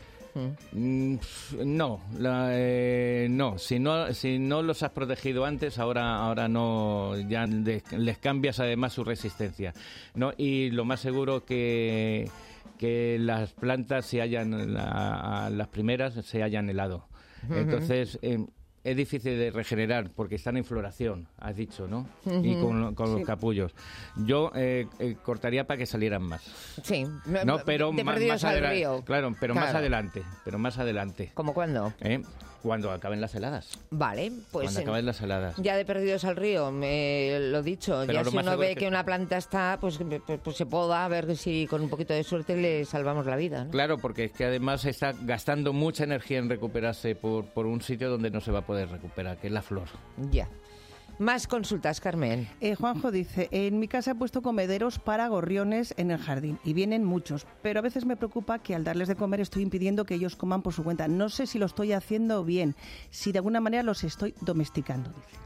Speaker 8: Mm, no, la, eh, no. Si no, si no los has protegido antes, ahora, ahora no, ya les, les cambias además su resistencia, ¿no? Y lo más seguro que que las plantas se hayan, la, las primeras se hayan helado. Uh-huh. Entonces, eh, es difícil de regenerar porque están en floración, has dicho, ¿no? Uh-huh. Y con, con los sí. capullos. Yo eh, eh, cortaría para que salieran más.
Speaker 2: Sí.
Speaker 8: No, pero
Speaker 2: de
Speaker 8: más, más adelante. Claro, pero
Speaker 2: claro.
Speaker 8: más adelante. Pero más adelante.
Speaker 2: ¿Cómo cuándo?
Speaker 8: ¿Eh? Cuando acaben las heladas.
Speaker 2: Vale, pues...
Speaker 8: Cuando acaben las heladas.
Speaker 2: Ya de perdidos al río, me lo dicho. Pero ya si uno ve que... que una planta está, pues, pues, pues se poda, a ver si con un poquito de suerte le salvamos la vida, ¿no?
Speaker 8: Claro, porque es que además está gastando mucha energía en recuperarse por, por un sitio donde no se va a poder recuperar, que es la flor.
Speaker 2: Ya. Más consultas, Carmen.
Speaker 3: Eh, Juanjo dice, en mi casa he puesto comederos para gorriones en el jardín y vienen muchos, pero a veces me preocupa que al darles de comer estoy impidiendo que ellos coman por su cuenta. No sé si lo estoy haciendo bien, si de alguna manera los estoy domesticando, dice.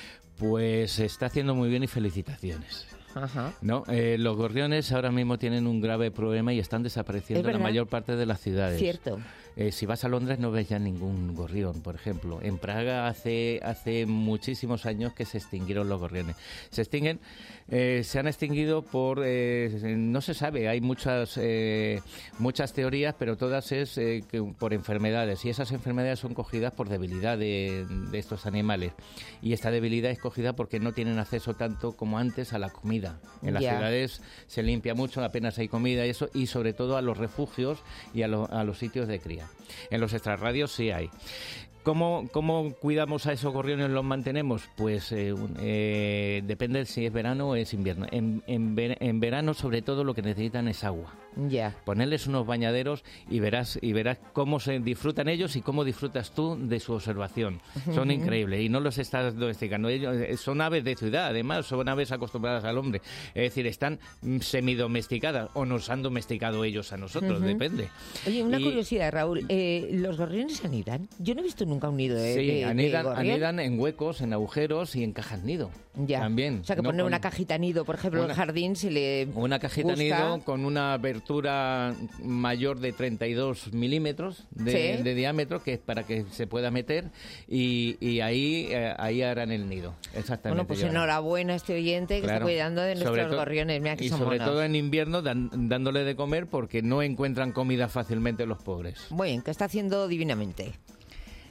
Speaker 8: Pues se está haciendo muy bien y felicitaciones.
Speaker 2: Ajá.
Speaker 8: No, eh, los gorriones ahora mismo tienen un grave problema y están desapareciendo en la mayor parte de las ciudades.
Speaker 2: Cierto.
Speaker 8: Eh, si vas a Londres no ves ya ningún gorrión, por ejemplo. En Praga hace hace muchísimos años que se extinguieron los gorriones. Se extinguen, eh, se han extinguido por, eh, no se sabe, hay muchas eh, muchas teorías, pero todas es eh, que, por enfermedades. Y esas enfermedades son cogidas por debilidad de, de estos animales. Y esta debilidad es cogida porque no tienen acceso tanto como antes a la comida. En las yeah. ciudades se limpia mucho, apenas hay comida y eso, y sobre todo a los refugios y a, lo, a los sitios de cría. En los extrarradios sí hay. ¿Cómo, ¿Cómo cuidamos a esos gorriones, los mantenemos? Pues eh, eh, depende si es verano o es invierno. En, en, ver, en verano, sobre todo, lo que necesitan es agua.
Speaker 2: Ya. Yeah.
Speaker 8: Ponerles unos bañaderos y verás y verás cómo se disfrutan ellos y cómo disfrutas tú de su observación. Uh-huh. Son increíbles y no los estás domesticando. Ellos son aves de ciudad, además, son aves acostumbradas al hombre. Es decir, están semidomesticadas o nos han domesticado ellos a nosotros, uh-huh. depende.
Speaker 2: Oye, una
Speaker 8: y...
Speaker 2: curiosidad, Raúl. Eh, ¿Los gorriones anidan? Yo no he visto nunca un nido de,
Speaker 8: sí,
Speaker 2: de,
Speaker 8: anidan,
Speaker 2: de gorrión.
Speaker 8: anidan en huecos, en agujeros y en cajas nido.
Speaker 2: Ya.
Speaker 8: También.
Speaker 2: O sea, que
Speaker 8: no
Speaker 2: poner
Speaker 8: con...
Speaker 2: una cajita nido, por ejemplo, en el jardín, si le
Speaker 8: Una cajita
Speaker 2: gusta...
Speaker 8: nido con una abertura mayor de treinta y dos milímetros de,
Speaker 2: ¿Sí?
Speaker 8: de diámetro, que es para que se pueda meter, y, y ahí eh, ahí harán el nido. Exactamente.
Speaker 2: Bueno, pues enhorabuena a este oyente que
Speaker 8: claro.
Speaker 2: está cuidando de nuestros
Speaker 8: sobre
Speaker 2: gorriones. Mira que
Speaker 8: y
Speaker 2: son
Speaker 8: sobre
Speaker 2: monos.
Speaker 8: todo en invierno dan, dándole de comer porque no encuentran comida fácilmente los pobres.
Speaker 2: Muy bien, que está haciendo divinamente.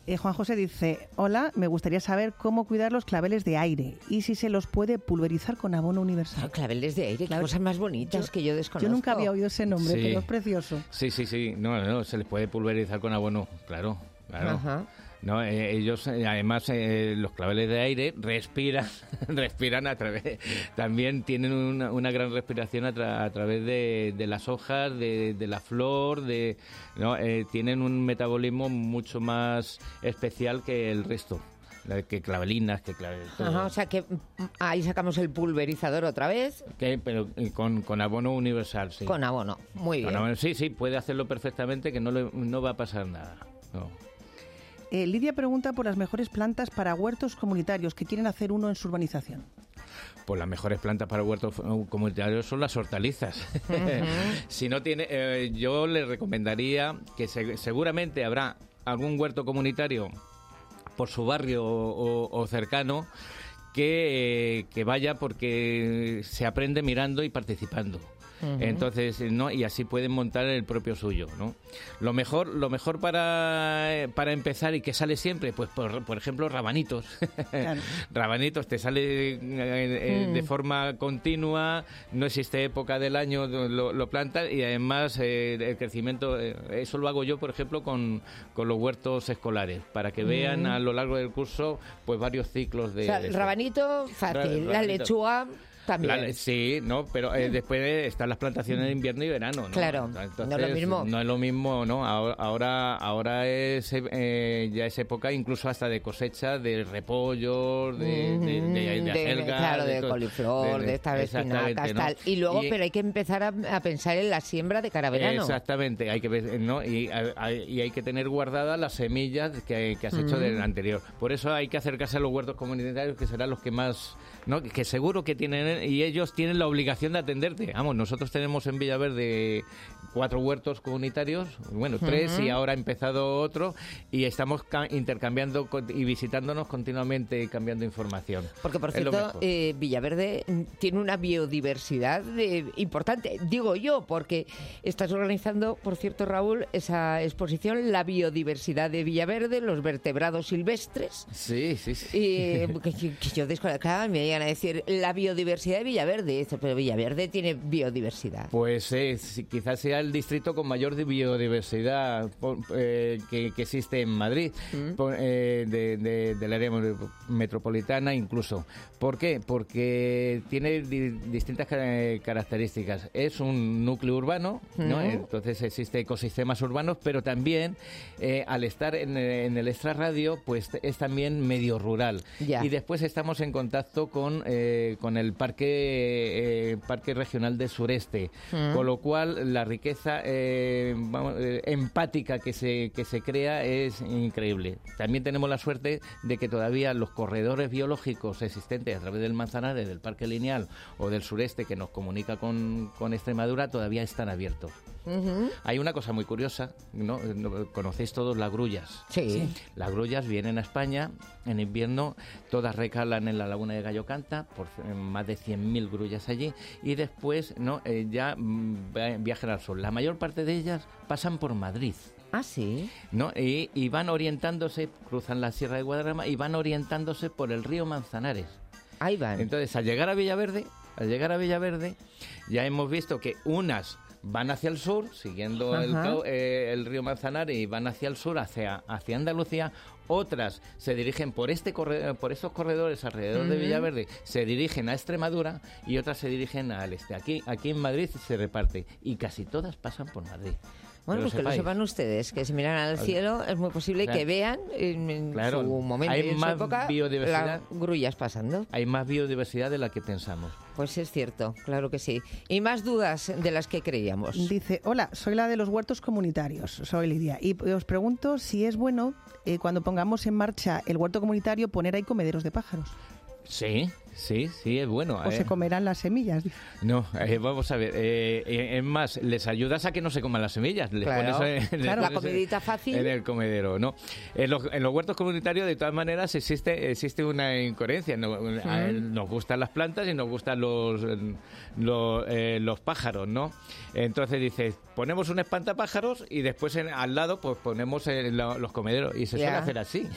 Speaker 3: Eh, Juan José dice, hola, me gustaría saber cómo cuidar los claveles de aire y si se los puede pulverizar con abono universal.
Speaker 2: Ah, claveles de aire, qué cosas más bonitas yo, que yo desconozco.
Speaker 3: Yo nunca había oído ese nombre,
Speaker 8: sí.
Speaker 3: pero es precioso.
Speaker 8: Sí, sí, sí, no, no, se les puede pulverizar con abono, claro, claro. Ajá. No, eh, ellos, eh, además, eh, los claveles de aire respiran, respiran a través, también tienen una, una gran respiración a, tra, a través de, de las hojas, de, de la flor, de, ¿no? eh, tienen un metabolismo mucho más especial que el resto. Que clavelinas, que clavelinas.
Speaker 2: Ajá, o sea que ahí sacamos el pulverizador otra vez.
Speaker 8: Que, pero con, con abono universal, sí.
Speaker 2: Con abono, muy
Speaker 8: con
Speaker 2: bien.
Speaker 8: Abono, sí, sí, puede hacerlo perfectamente, que no, le, no va a pasar nada. No.
Speaker 3: Eh, Lidia pregunta por las mejores plantas para huertos comunitarios que quieren hacer uno en su urbanización.
Speaker 8: Pues las mejores plantas para huertos comunitarios son las hortalizas. Uh-huh. Si no tiene, eh, yo le recomendaría que se, seguramente habrá algún huerto comunitario por su barrio o, o, o cercano que, eh, que vaya, porque se aprende mirando y participando. Uh-huh. Entonces, ¿no? Y así pueden montar el propio suyo, ¿no? Lo mejor, lo mejor para, para empezar y que sale siempre, pues por, por ejemplo, rabanitos. Claro. Rabanitos te sale eh, eh, mm. de forma continua, no existe época del año, lo, lo plantas y además eh, el crecimiento, eh, eso lo hago yo, por ejemplo, con, con los huertos escolares, para que vean mm. a lo largo del curso pues varios ciclos de...
Speaker 2: O sea, el rabanito fácil, Ra- la lechuga...
Speaker 8: La, sí, no, pero eh, después están las plantaciones de invierno y verano, ¿no?
Speaker 2: Claro,
Speaker 8: entonces,
Speaker 2: no es lo mismo.
Speaker 8: No es lo mismo, ¿no? Ahora, ahora es eh, ya es época incluso hasta de cosecha de repollos, de, mm-hmm. de, de, de acelgas,
Speaker 2: de, claro, de,
Speaker 8: de to-
Speaker 2: coliflor, de, de estas espinacas, ¿no? Tal. Y luego, y, pero hay que empezar a, a pensar en la siembra de cara a verano.
Speaker 8: Exactamente, hay que ¿no? y, a, y hay que tener guardadas las semillas que, que has mm-hmm. hecho del anterior. Por eso hay que acercarse a los huertos comunitarios, que serán los que más, ¿no? Que seguro que tienen, y ellos tienen la obligación de atenderte. Vamos, nosotros tenemos en Villaverde cuatro huertos comunitarios, bueno, tres uh-huh. y ahora ha empezado otro, y estamos ca- intercambiando y visitándonos continuamente y cambiando información.
Speaker 2: Porque, por cierto, eh, Villaverde tiene una biodiversidad de, importante, digo yo, porque estás organizando, por cierto, Raúl, esa exposición, la biodiversidad de Villaverde, los vertebrados silvestres.
Speaker 8: Sí, sí, sí.
Speaker 2: Y, que, que yo desconectaba, me iban a decir, la biodiversidad de Villaverde, pero Villaverde tiene biodiversidad.
Speaker 8: Pues eh, quizás sea el distrito con mayor biodiversidad eh, que, que existe en Madrid, mm. por, eh, de, de, del área metropolitana incluso. ¿Por qué? Porque tiene di- distintas car- características. Es un núcleo urbano, mm. ¿no? Entonces existe ecosistemas urbanos, pero también eh, al estar en, en el extrarradio, pues es también medio rural.
Speaker 2: Ya.
Speaker 8: Y después estamos en contacto con, eh, con el parque, eh, parque regional del sureste, mm. con lo cual la riqueza Eh, vamos, eh, empática que se que se crea es increíble. También tenemos la suerte de que todavía los corredores biológicos existentes a través del Manzanares, del Parque Lineal o del sureste que nos comunica con, con Extremadura todavía están abiertos. Uh-huh. Hay una cosa muy curiosa, ¿no? Conocéis todos las grullas.
Speaker 2: Sí. sí.
Speaker 8: Las grullas vienen a España en invierno, todas recalan en la laguna de Gallo Canta, por más de cien mil grullas allí, y después no eh, ya mm, viajan al sur. La mayor parte de ellas pasan por Madrid.
Speaker 2: Ah, sí.
Speaker 8: ¿No? Y, y van orientándose, cruzan la Sierra de Guadarrama y van orientándose por el río Manzanares.
Speaker 2: Ahí van.
Speaker 8: Entonces, al llegar a Villaverde, al llegar a Villaverde, ya hemos visto que unas van hacia el sur, siguiendo el, eh, el río Manzanares, y van hacia el sur, hacia, hacia Andalucía. Otras se dirigen por este corredor, por estos corredores alrededor uh-huh. de Villaverde, se dirigen a Extremadura, y otras se dirigen al este. Aquí, aquí en Madrid se reparte, y casi todas pasan por Madrid.
Speaker 2: Bueno, pues que lo sepan ustedes, que si miran al cielo es muy posible claro. que vean en, en
Speaker 8: claro.
Speaker 2: su momento
Speaker 8: Hay
Speaker 2: y en
Speaker 8: más
Speaker 2: su época
Speaker 8: biodiversidad,
Speaker 2: las grullas pasando.
Speaker 8: Hay más biodiversidad de la que pensamos.
Speaker 2: Pues es cierto, claro que sí. Y más dudas de las que creíamos.
Speaker 3: Dice, hola, soy la de los huertos comunitarios, soy Lidia, y os pregunto si es bueno eh, cuando pongamos en marcha el huerto comunitario poner ahí comederos de pájaros.
Speaker 8: Sí, Sí, sí, es bueno.
Speaker 3: ¿O
Speaker 8: eh.
Speaker 3: se comerán las semillas?
Speaker 8: No, eh, vamos a ver. Eh, es más, les ayudas a que no se coman las semillas. Les
Speaker 2: Claro,
Speaker 8: pones, les
Speaker 2: claro. La
Speaker 8: pones
Speaker 2: comidita fácil.
Speaker 8: En el comedero, ¿no? En los, en los huertos comunitarios, de todas maneras, existe existe una incoherencia. Nos,
Speaker 2: Sí.
Speaker 8: a- nos gustan las plantas y nos gustan los, los, eh, los pájaros, ¿no? Entonces dices, ponemos un espantapájaros y después en- al lado pues ponemos eh, lo- los comederos. Y se
Speaker 2: Ya.
Speaker 8: suele hacer así.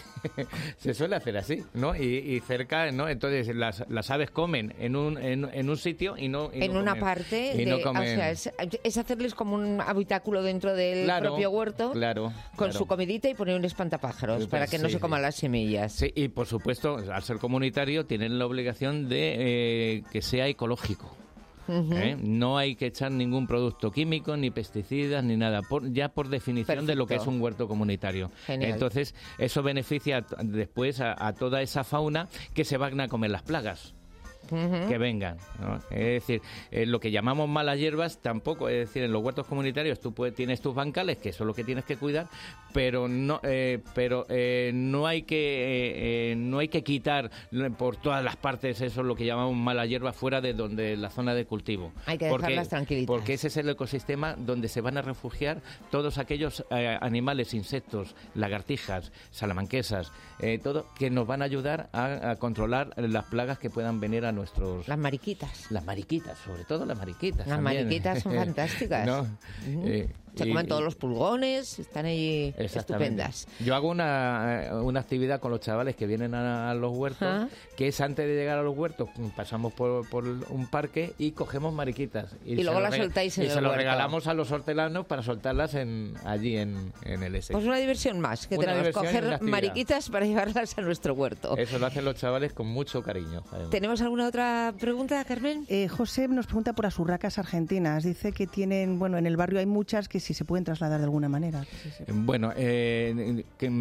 Speaker 8: se suele hacer así, ¿no? Y, y cerca, ¿no? Entonces las, las aves comen en un, en, en un sitio y no y
Speaker 2: En
Speaker 8: no
Speaker 2: una
Speaker 8: comen-
Speaker 2: parte,
Speaker 8: y
Speaker 2: de,
Speaker 8: no
Speaker 2: o
Speaker 8: comen-
Speaker 2: sea, es, es hacerles como un habitáculo dentro del
Speaker 8: Claro,
Speaker 2: propio huerto,
Speaker 8: claro,
Speaker 2: con
Speaker 8: claro.
Speaker 2: su comidita y poner un espantapájaros
Speaker 8: Pues
Speaker 2: para que no
Speaker 8: sí,
Speaker 2: se coman
Speaker 8: sí.
Speaker 2: las semillas.
Speaker 8: Sí, y por supuesto, al ser comunitario, tienen la obligación de eh, que sea ecológico.
Speaker 2: Ujú.
Speaker 8: ¿eh? No hay que echar ningún producto químico, ni pesticidas, ni nada, por, ya por definición de lo que es
Speaker 2: Perfecto.
Speaker 8: un huerto comunitario.
Speaker 2: Genial.
Speaker 8: Entonces, eso beneficia t- después a, a toda esa fauna que se van a comer las plagas.
Speaker 2: Ujú.
Speaker 8: Que vengan, ¿no? Es decir, eh, lo que llamamos malas hierbas tampoco, es decir, en los huertos comunitarios tú puedes, tienes tus bancales, que eso es lo que tienes que cuidar, pero no eh, pero eh, no hay que eh, eh, no hay que quitar por todas las partes eso es lo que llamamos malas hierbas fuera de donde la zona de cultivo.
Speaker 2: Hay que
Speaker 8: Porque-
Speaker 2: dejarlas tranquilitas.
Speaker 8: Porque ese es el ecosistema donde se van a refugiar todos aquellos eh, animales, insectos, lagartijas, salamanquesas, eh, todo que nos van a ayudar a, a controlar las plagas que puedan venir a nuestros...
Speaker 2: Las mariquitas.
Speaker 8: Las mariquitas, sobre todo las mariquitas.
Speaker 2: Las
Speaker 8: también.
Speaker 2: mariquitas son fantásticas.
Speaker 8: ¿No?
Speaker 2: Ujú.
Speaker 8: Eh,
Speaker 2: Se
Speaker 8: y-
Speaker 2: comen todos
Speaker 8: y-
Speaker 2: los pulgones, están ahí
Speaker 8: Exactamente.
Speaker 2: estupendas.
Speaker 8: Yo hago una, eh, una actividad con los chavales que vienen a, a los huertos,
Speaker 2: Ah.
Speaker 8: que es antes de llegar a los huertos, pasamos por, por un parque y cogemos mariquitas.
Speaker 2: Y
Speaker 8: se
Speaker 2: luego
Speaker 8: lo
Speaker 2: las
Speaker 8: rega-
Speaker 2: soltáis en
Speaker 8: Y
Speaker 2: el
Speaker 8: se lo
Speaker 2: huerto.
Speaker 8: regalamos a los hortelanos para soltarlas en, allí en, en el S.
Speaker 2: Pues una diversión más que
Speaker 8: Una
Speaker 2: tenemos,
Speaker 8: diversión y una
Speaker 2: coger
Speaker 8: actividad.
Speaker 2: mariquitas para llevarlas a nuestro huerto.
Speaker 8: Eso lo hacen los chavales con mucho cariño. además.
Speaker 2: ¿Tenemos alguna otra pregunta, Carmen?
Speaker 3: Eh, José nos pregunta por las urracas argentinas. Dice que tienen, bueno, en el barrio hay muchas que si se pueden trasladar de alguna manera. Sí, sí.
Speaker 8: Bueno, eh, que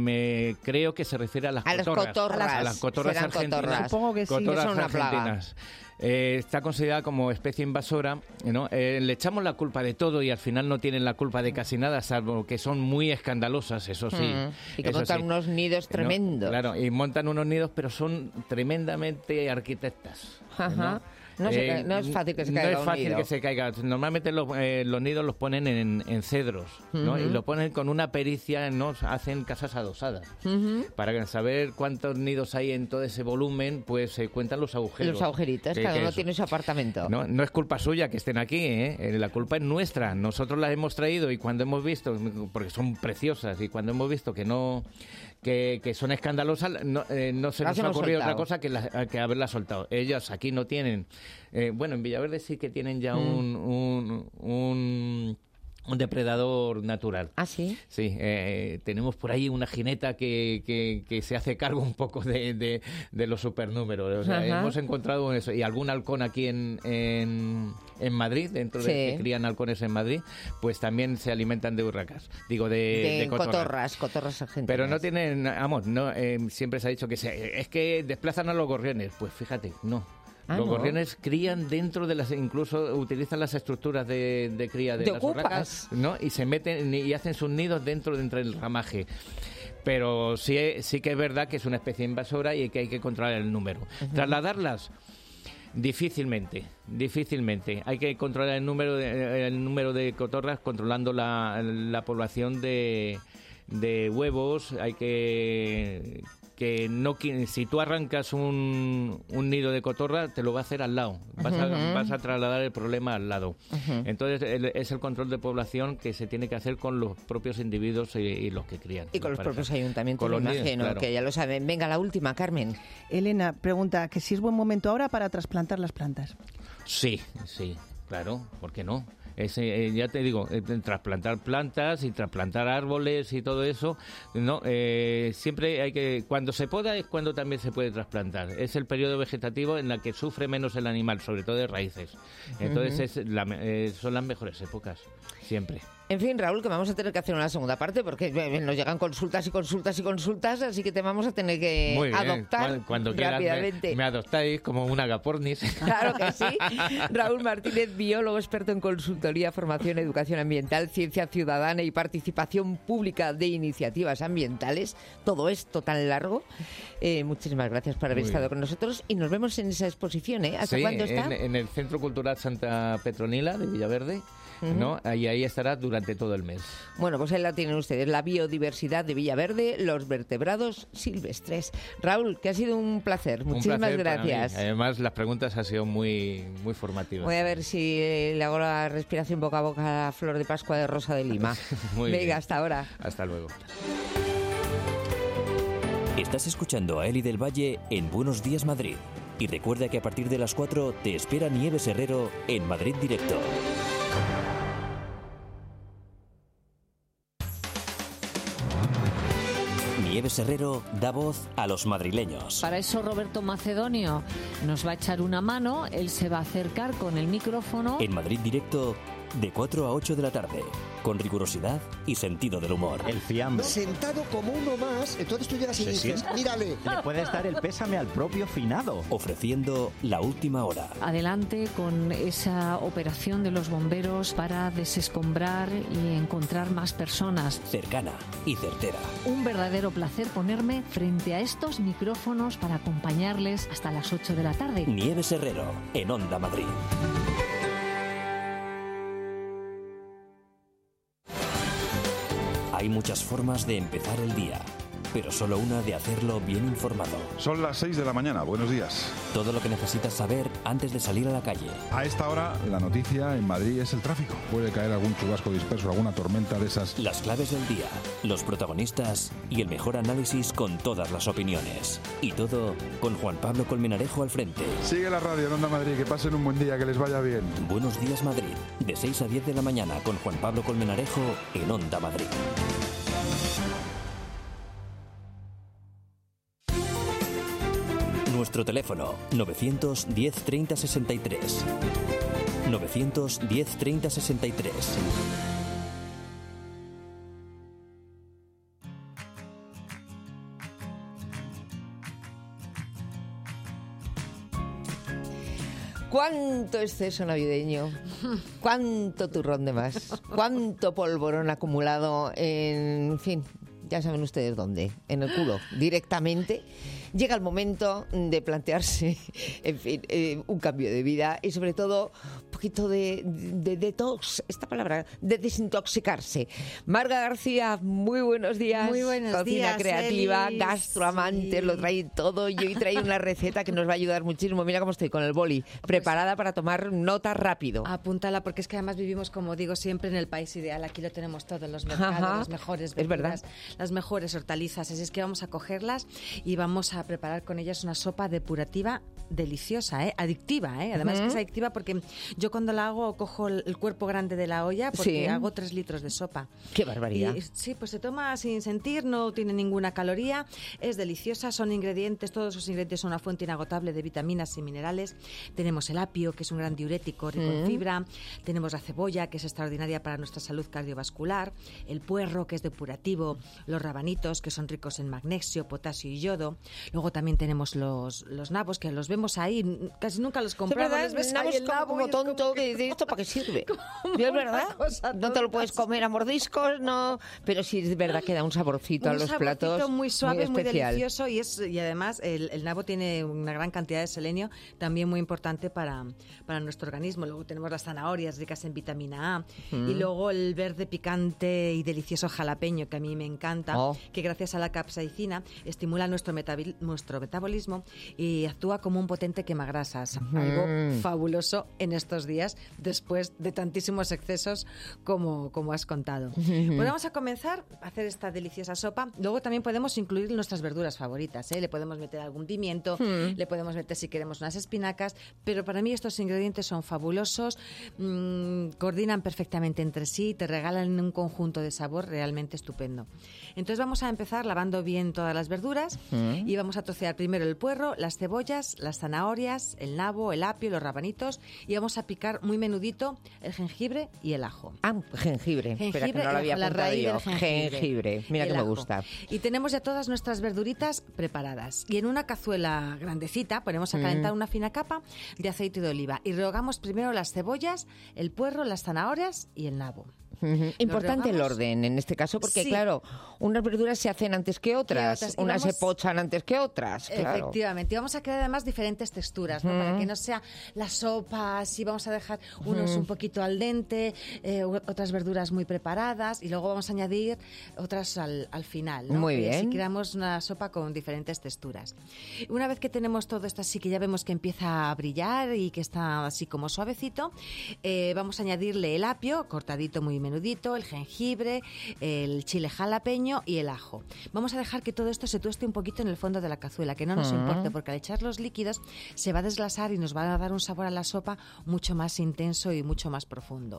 Speaker 8: me creo que se refiere a las
Speaker 2: A las
Speaker 8: cotorras.
Speaker 2: cotorras.
Speaker 8: A las cotorras
Speaker 2: Serán
Speaker 8: argentinas.
Speaker 2: cotorras.
Speaker 3: Supongo que sí.
Speaker 8: Cotorras
Speaker 2: Que son una plaga.
Speaker 8: argentinas. Eh, está considerada como especie invasora, ¿no? Eh, le echamos la culpa de todo y al final no tienen la culpa de casi nada, salvo que son muy escandalosas, eso sí.
Speaker 2: Mm. Y que
Speaker 8: eso
Speaker 2: montan
Speaker 8: sí.
Speaker 2: unos nidos
Speaker 8: ¿No?
Speaker 2: tremendos.
Speaker 8: Claro, y montan unos nidos, pero son tremendamente arquitectas.
Speaker 2: Ajá.
Speaker 8: ¿no?
Speaker 2: No, se
Speaker 8: Eh,
Speaker 2: ca- no es fácil que se
Speaker 8: no
Speaker 2: caiga
Speaker 8: es
Speaker 2: un
Speaker 8: fácil
Speaker 2: nido.
Speaker 8: que se caiga. Normalmente los, eh, los nidos los ponen en, en cedros, ¿no?
Speaker 2: Ujú.
Speaker 8: Y lo ponen con una pericia, ¿no? Hacen casas adosadas.
Speaker 2: Ujú.
Speaker 8: Para saber cuántos nidos hay en todo ese volumen, pues se cuentan los agujeros.
Speaker 2: Los agujeritos,
Speaker 8: Que-
Speaker 2: cada
Speaker 8: que
Speaker 2: uno
Speaker 8: eso.
Speaker 2: tiene su apartamento.
Speaker 8: No, no es culpa suya que estén aquí, ¿eh? Eh, La culpa es nuestra. Nosotros las hemos traído y cuando hemos visto, porque son preciosas, y cuando hemos visto que no que, que son escandalosas, no, eh, no se
Speaker 2: Las
Speaker 8: nos ha
Speaker 2: hemos
Speaker 8: ocurrido
Speaker 2: soltado.
Speaker 8: otra cosa que, la- que haberlas soltado. Ellos aquí no tienen... eh, bueno, en Villaverde sí que tienen ya
Speaker 2: Mm.
Speaker 8: un, un, un, un depredador natural.
Speaker 2: ¿Ah, sí?
Speaker 8: Sí, eh, tenemos por ahí una jineta que, que, que se hace cargo un poco de, de, de los supernúmeros. O sea,
Speaker 2: Ajá.
Speaker 8: hemos encontrado eso. Y algún halcón aquí en, en, en Madrid, dentro de
Speaker 2: Sí.
Speaker 8: que crían halcones en Madrid, pues también se alimentan de urracas. Digo, de,
Speaker 2: De,
Speaker 8: de cotorras.
Speaker 2: cotorras, cotorras argentinas.
Speaker 8: Pero no tienen, vamos, no, eh, siempre se ha dicho que se, es que desplazan a los gorriones. Pues fíjate, no.
Speaker 2: Ah,
Speaker 8: los
Speaker 2: ¿no?
Speaker 8: gorriones crían dentro de las, incluso utilizan las estructuras de, de cría de,
Speaker 2: ¿De
Speaker 8: las
Speaker 2: ocupas?
Speaker 8: urracas, ¿no? Y se meten y hacen sus nidos dentro, dentro del ramaje. Pero sí, sí que es verdad que es una especie invasora y que hay que controlar el número. Trasladarlas, difícilmente, difícilmente. Hay que controlar el número de, el número de cotorras controlando la, la población de, de huevos. Hay que que no qui- si tú arrancas un, un nido de cotorra te lo va a hacer al lado, vas, a,
Speaker 2: Ujú.
Speaker 8: vas a trasladar el problema al lado.
Speaker 2: Ujú.
Speaker 8: Entonces el- es el control de población que se tiene que hacer con los propios individuos y, y los que crían.
Speaker 2: Y con los
Speaker 8: me parece.
Speaker 2: propios ayuntamientos,
Speaker 8: Con
Speaker 2: me
Speaker 8: los nidos,
Speaker 2: imagino,
Speaker 8: claro.
Speaker 2: que ya lo saben. Venga, la última, Carmen.
Speaker 3: Elena pregunta que si es buen momento ahora para trasplantar las plantas.
Speaker 8: Sí, sí, claro, ¿por qué no? Es, eh, ya te digo, eh, trasplantar plantas y trasplantar árboles y todo eso, no, eh, siempre hay que, cuando se poda es cuando también se puede trasplantar. Es el periodo vegetativo en el que sufre menos el animal, sobre todo de raíces. Entonces es la me- eh, son las mejores épocas, siempre.
Speaker 2: En fin, Raúl, que vamos a tener que hacer una segunda parte porque nos llegan consultas y consultas y consultas, así que te vamos a tener que
Speaker 10: Muy bien.
Speaker 2: adoptar
Speaker 10: Cuando, cuando quieras
Speaker 2: rápidamente.
Speaker 10: me, me adoptáis como un agapornis.
Speaker 2: Claro que sí. Raúl Martínez, biólogo experto en consultoría, formación, educación ambiental, ciencia ciudadana y participación pública de iniciativas ambientales. Todo esto tan largo. Eh, muchísimas gracias por haber
Speaker 8: Muy
Speaker 2: estado
Speaker 8: bien.
Speaker 2: con nosotros y nos vemos en esa exposición, ¿eh? ¿Hasta
Speaker 8: Sí,
Speaker 2: cuándo está?
Speaker 8: En, en el Centro Cultural Santa Petronila de Villaverde, ¿no? Y ahí estará durante todo el mes.
Speaker 2: Bueno, pues ahí la tienen ustedes, la biodiversidad de Villaverde, los vertebrados silvestres. Raúl, que ha sido un placer. Muchísimas
Speaker 8: Un placer para mí.
Speaker 2: gracias.
Speaker 8: Además, las preguntas han sido muy, muy formativas.
Speaker 2: Voy a ver si eh, le hago la respiración boca a boca a Flor de Pascua de Rosa de Lima.
Speaker 8: Muy
Speaker 2: Venga,
Speaker 8: bien.
Speaker 2: hasta ahora.
Speaker 8: Hasta luego.
Speaker 1: Estás escuchando a Eli del Valle en Buenos Días Madrid. Y recuerda que a partir de las cuatro te espera Nieves Herrero en Madrid Directo. Nieves Herrero da voz a los madrileños.
Speaker 11: Para eso Roberto Macedonio nos va a echar una mano, él se va a acercar con el micrófono.
Speaker 1: En Madrid Directo, de cuatro a ocho de la tarde, con rigurosidad y sentido del humor.
Speaker 12: El fiambre.
Speaker 13: Sentado como uno más, entonces tú llegas y
Speaker 12: ¿Se
Speaker 13: dices,
Speaker 12: sienta?
Speaker 13: mírale.
Speaker 12: Le puedes dar el pésame al propio finado.
Speaker 1: Ofreciendo la última hora.
Speaker 11: Adelante con esa operación de los bomberos para desescombrar y encontrar más personas.
Speaker 1: Cercana y certera.
Speaker 11: Un verdadero placer ponerme frente a estos micrófonos para acompañarles hasta las ocho de la tarde.
Speaker 1: Nieves Herrero, en Onda Madrid. Hay muchas formas de empezar el día, pero solo una de hacerlo bien informado.
Speaker 14: Son las seis de la mañana, buenos días.
Speaker 1: Todo lo que necesitas saber antes de salir a la calle.
Speaker 14: A esta hora, la noticia en Madrid es el tráfico. Puede caer algún chubasco disperso, alguna tormenta de esas.
Speaker 1: Las claves del día, los protagonistas y el mejor análisis con todas las opiniones. Y todo con Juan Pablo Colmenarejo al frente.
Speaker 14: Sigue la radio en Onda Madrid, que pasen un buen día, que les vaya bien.
Speaker 1: Buenos días Madrid, de seis a diez de la mañana con Juan Pablo Colmenarejo en Onda Madrid. Nuestro teléfono novecientos diez treinta sesenta y tres. novecientos diez treinta sesenta y tres.
Speaker 2: ¿Cuánto exceso navideño? ¿Cuánto turrón de más? ¿Cuánto polvorón acumulado en, en fin, ya saben ustedes dónde, en el culo, directamente? Llega el momento de plantearse, en fin, eh, un cambio de vida y sobre todo un poquito de, de detox, esta palabra, de desintoxicarse. Marga García, muy buenos días.
Speaker 15: Muy buenos
Speaker 2: Cocina
Speaker 15: días,
Speaker 2: creativa,
Speaker 15: Eli.
Speaker 2: gastroamante,
Speaker 15: Sí.
Speaker 2: lo trae todo. Y hoy trae una receta que nos va a ayudar muchísimo. Mira cómo estoy con el boli, preparada para tomar nota rápido.
Speaker 15: Apúntala, porque es que además vivimos, como digo siempre, en el país ideal. Aquí lo tenemos todo en los mercados,
Speaker 2: Ajá.
Speaker 15: las mejores
Speaker 2: Es
Speaker 15: verduras,
Speaker 2: verdad.
Speaker 15: las mejores hortalizas. Así es que vamos a cogerlas y vamos a preparar con ellas una sopa depurativa deliciosa, ¿eh? Adictiva, ¿eh? Además
Speaker 2: Ujú.
Speaker 15: que es adictiva porque yo cuando la hago cojo el, el cuerpo grande de la olla porque
Speaker 2: Sí.
Speaker 15: hago tres litros de sopa.
Speaker 2: ¡Qué barbaridad!
Speaker 15: Y, sí, pues se toma sin sentir, no tiene ninguna caloría, es deliciosa, son ingredientes, todos los ingredientes son una fuente inagotable de vitaminas y minerales. Tenemos el apio, que es un gran diurético rico en
Speaker 2: Mm.
Speaker 15: fibra, tenemos la cebolla, que es extraordinaria para nuestra salud cardiovascular, el puerro, que es depurativo, los rabanitos, que son ricos en magnesio, potasio y yodo. Luego también tenemos los, los nabos, que los vemos ahí, casi nunca los compramos.
Speaker 2: verdad,
Speaker 15: les ves
Speaker 2: nabos
Speaker 15: ahí el
Speaker 2: como-
Speaker 15: nabo
Speaker 2: como
Speaker 15: y es
Speaker 2: tonto, que dice, ¿esto para qué sirve? Y es verdad, no te lo puedes comer a mordiscos, no, pero sí es verdad que da un saborcito a
Speaker 15: Un
Speaker 2: los
Speaker 15: saborcito
Speaker 2: platos
Speaker 15: muy suave, muy,
Speaker 2: especial.
Speaker 15: delicioso y es y además el, el nabo tiene una gran cantidad de selenio, también muy importante para, para nuestro organismo. Luego tenemos las zanahorias ricas en vitamina A
Speaker 2: Mm.
Speaker 15: y luego el verde picante y delicioso jalapeño, que a mí me encanta,
Speaker 2: Oh.
Speaker 15: que gracias a la capsaicina estimula nuestro, metabil- nuestro metabolismo y actúa como un potente quemagrasas.
Speaker 2: Mm.
Speaker 15: Algo fabuloso en estos días después de tantísimos excesos como, como has contado. Pues vamos a comenzar a hacer esta deliciosa sopa. Luego también podemos incluir nuestras verduras favoritas, ¿eh? Le podemos meter algún pimiento,
Speaker 2: Mm.
Speaker 15: le podemos meter si queremos unas espinacas, pero para mí estos ingredientes son fabulosos, mmm, coordinan perfectamente entre sí, te regalan un conjunto de sabor realmente estupendo. Entonces vamos a empezar lavando bien todas las verduras
Speaker 2: Mm.
Speaker 15: y vamos vamos a trocear primero el puerro, las cebollas, las zanahorias, el nabo, el apio, los rabanitos y vamos a picar muy menudito el jengibre y el ajo.
Speaker 2: Ah, jengibre. Jengibre, espera, que no lo había
Speaker 15: la
Speaker 2: apuntado
Speaker 15: raíz
Speaker 2: yo.
Speaker 15: del jengibre.
Speaker 2: Jengibre, mira que me
Speaker 15: ajo.
Speaker 2: gusta.
Speaker 15: Y tenemos ya todas nuestras verduritas preparadas. Y en una cazuela grandecita ponemos a calentar mm. una fina capa de aceite de oliva y rehogamos primero las cebollas, el puerro, las zanahorias y el nabo.
Speaker 2: Uh-huh. Importante el orden en este caso porque, sí. claro, unas verduras se hacen antes que otras, otras unas vamos... se pochan antes que otras. Claro.
Speaker 15: Efectivamente, y vamos a crear además diferentes texturas, ¿no? Uh-huh. Para que no sea la sopa, así vamos a dejar unos uh-huh. un poquito al dente, eh, otras verduras muy preparadas y luego vamos a añadir otras al, al final, ¿no?
Speaker 2: Muy bien.
Speaker 15: Así creamos una sopa con diferentes texturas. Una vez que tenemos todo esto así, que ya vemos que empieza a brillar y que está así como suavecito, eh, vamos a añadirle el apio cortadito muy menudito, el jengibre, el chile jalapeño y el ajo. Vamos a dejar que todo esto se tueste un poquito en el fondo de la cazuela, que no nos uh-huh. importe, porque al echar los líquidos se va a desglasar y nos va a dar un sabor a la sopa mucho más intenso y mucho más profundo.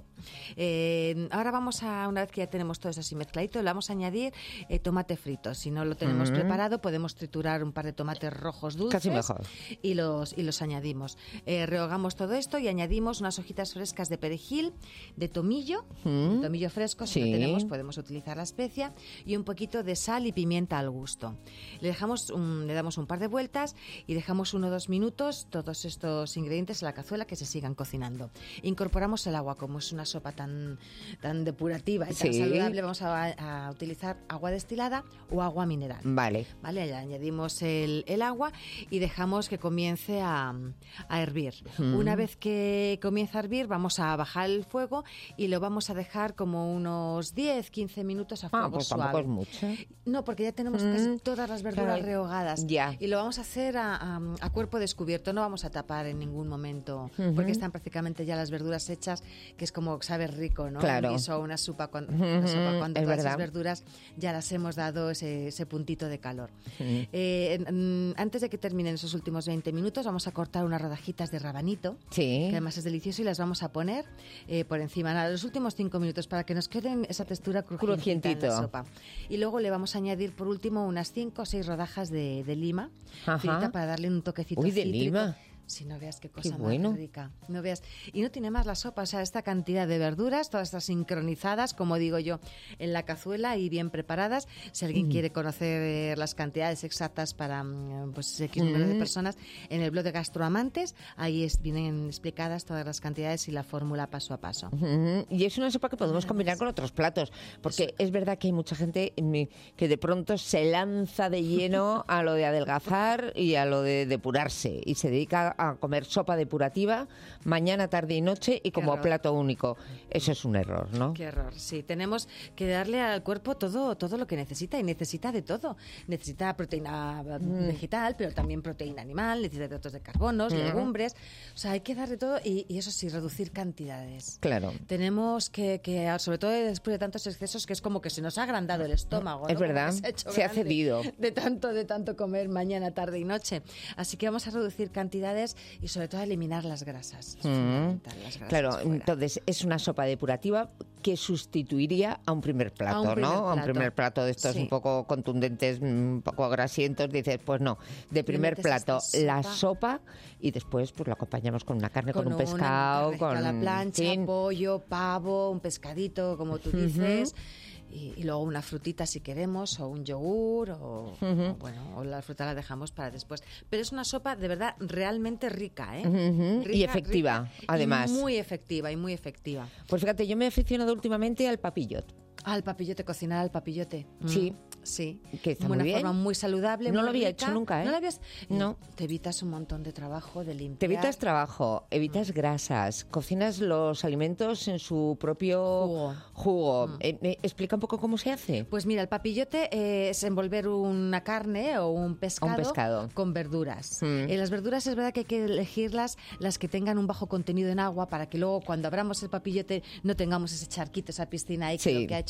Speaker 15: Eh, ahora vamos a, una vez que ya tenemos todo eso así mezcladito, le vamos a añadir eh, tomate frito. Si no lo tenemos uh-huh. preparado, podemos triturar un par de tomates rojos dulces.
Speaker 2: Casi mejor.
Speaker 15: Y los, y los añadimos. Eh, rehogamos todo esto y añadimos unas hojitas frescas de perejil, de tomillo, uh-huh. tomillo fresco, si sí. no tenemos podemos utilizar la especia y un poquito de sal y pimienta al gusto. Le dejamos un, le damos un par de vueltas y dejamos uno o dos minutos todos estos ingredientes en la cazuela que se sigan cocinando. Incorporamos el agua, como es una sopa tan, tan depurativa y tan sí. saludable, vamos a, a utilizar agua destilada o agua mineral.
Speaker 2: Vale.
Speaker 15: Vale, ya añadimos el, el agua y dejamos que comience a, a hervir. Mm. Una vez que comienza a hervir, vamos a bajar el fuego y lo vamos a dejar como unos diez, quince minutos a fuego
Speaker 2: ah, pues
Speaker 15: suave.
Speaker 2: Tampoco es mucho.
Speaker 15: No, porque ya tenemos mm. casi todas las verduras claro. rehogadas.
Speaker 2: Ya.
Speaker 15: Y lo vamos a hacer a, a, a cuerpo descubierto, no vamos a tapar en ningún momento,
Speaker 2: uh-huh.
Speaker 15: porque están prácticamente ya las verduras hechas, que es como sabe rico, ¿no?
Speaker 2: Claro.
Speaker 15: Un guiso o una sopa cuando,
Speaker 2: uh-huh.
Speaker 15: una sopa, cuando
Speaker 2: es
Speaker 15: todas
Speaker 2: verdad.
Speaker 15: esas verduras ya las hemos dado ese, ese puntito de calor.
Speaker 2: Uh-huh.
Speaker 15: Eh, mm, antes de que terminen esos últimos veinte minutos, vamos a cortar unas rodajitas de rabanito,
Speaker 2: sí.
Speaker 15: que además es delicioso, y las vamos a poner eh, por encima, nada, los últimos cinco minutos, para que nos queden esa textura crujientita en la sopa. Y luego le vamos a añadir por último unas cinco o seis rodajas de, de lima, finita, para darle un toquecito
Speaker 2: Uy, de
Speaker 15: cítrico.
Speaker 2: Lima.
Speaker 15: Si no veas qué cosa
Speaker 2: qué
Speaker 15: más
Speaker 2: bueno.
Speaker 15: rica. No veas. Y no tiene más la sopa, o sea, esta cantidad de verduras, todas estas sincronizadas, como digo yo, en la cazuela y bien preparadas. Si alguien mm. quiere conocer las cantidades exactas para pues X número mm. de personas, en el blog de Gastroamantes, ahí es, vienen explicadas todas las cantidades y la fórmula paso a paso.
Speaker 2: Mm-hmm. Y es una sopa que podemos combinar con otros platos, porque Eso. es verdad que hay mucha gente que de pronto se lanza de lleno a lo de adelgazar y a lo de depurarse y se dedica a comer sopa depurativa mañana, tarde y noche y como plato único. Eso es un error, ¿no?
Speaker 15: Qué error, sí. Tenemos que darle al cuerpo todo, todo lo que necesita, y necesita de todo. Necesita proteína mm. vegetal, pero también proteína animal, necesita hidratos de carbonos, mm. legumbres. O sea, hay que darle todo y, y eso sí, reducir cantidades.
Speaker 2: Claro.
Speaker 15: Tenemos que, que, sobre todo después de tantos excesos, que es como que se nos ha agrandado el estómago, ¿no?
Speaker 2: Es verdad,
Speaker 15: se, ha,
Speaker 2: se ha cedido.
Speaker 15: De tanto, de tanto comer mañana, tarde y noche. Así que vamos a reducir cantidades y sobre todo a eliminar las grasas.
Speaker 2: Mm.
Speaker 15: Las grasas
Speaker 2: claro,
Speaker 15: fuera.
Speaker 2: Entonces es una sopa depurativa que sustituiría a un primer plato,
Speaker 15: a un primer
Speaker 2: ¿no?
Speaker 15: Plato.
Speaker 2: A un primer plato de estos
Speaker 15: sí.
Speaker 2: un poco contundentes, un poco grasientos, dices, pues no, de primer plato la sopa y después pues lo acompañamos con una carne, con, con un pescado,
Speaker 15: una
Speaker 2: con
Speaker 15: a la plancha,
Speaker 2: fin.
Speaker 15: pollo, pavo, un pescadito, como tú dices. Uh-huh. Y, y luego una frutita si queremos, o un yogur, o, uh-huh. o bueno, o la fruta la dejamos para después. Pero es una sopa de verdad realmente rica, ¿eh?
Speaker 2: Uh-huh. Rica, y efectiva,
Speaker 15: rica,
Speaker 2: además.
Speaker 15: Y muy efectiva, y muy efectiva.
Speaker 2: Pues fíjate, yo me he aficionado últimamente al papillot.
Speaker 15: Al papillote, cocinar al papillote.
Speaker 2: Sí.
Speaker 15: Mm, sí.
Speaker 2: Que está
Speaker 15: Una
Speaker 2: muy bien.
Speaker 15: forma muy saludable,
Speaker 2: No
Speaker 15: muy
Speaker 2: lo había
Speaker 15: rica.
Speaker 2: hecho nunca, ¿eh?
Speaker 15: ¿No lo habías?
Speaker 2: No.
Speaker 15: Te evitas un montón de trabajo, de limpiar.
Speaker 2: Te evitas trabajo, evitas grasas, cocinas los alimentos en su propio
Speaker 15: jugo.
Speaker 2: jugo.
Speaker 15: Mm.
Speaker 2: Eh, eh, explica un poco cómo se hace.
Speaker 15: Pues mira, el papillote eh, es envolver una carne o un pescado,
Speaker 2: un pescado.
Speaker 15: con verduras.
Speaker 2: Mm.
Speaker 15: Eh, las verduras es verdad que hay que elegirlas las que tengan un bajo contenido en agua, para que luego cuando abramos el papillote no tengamos ese charquito, esa piscina ahí,
Speaker 2: sí.
Speaker 15: que lo que ha hecho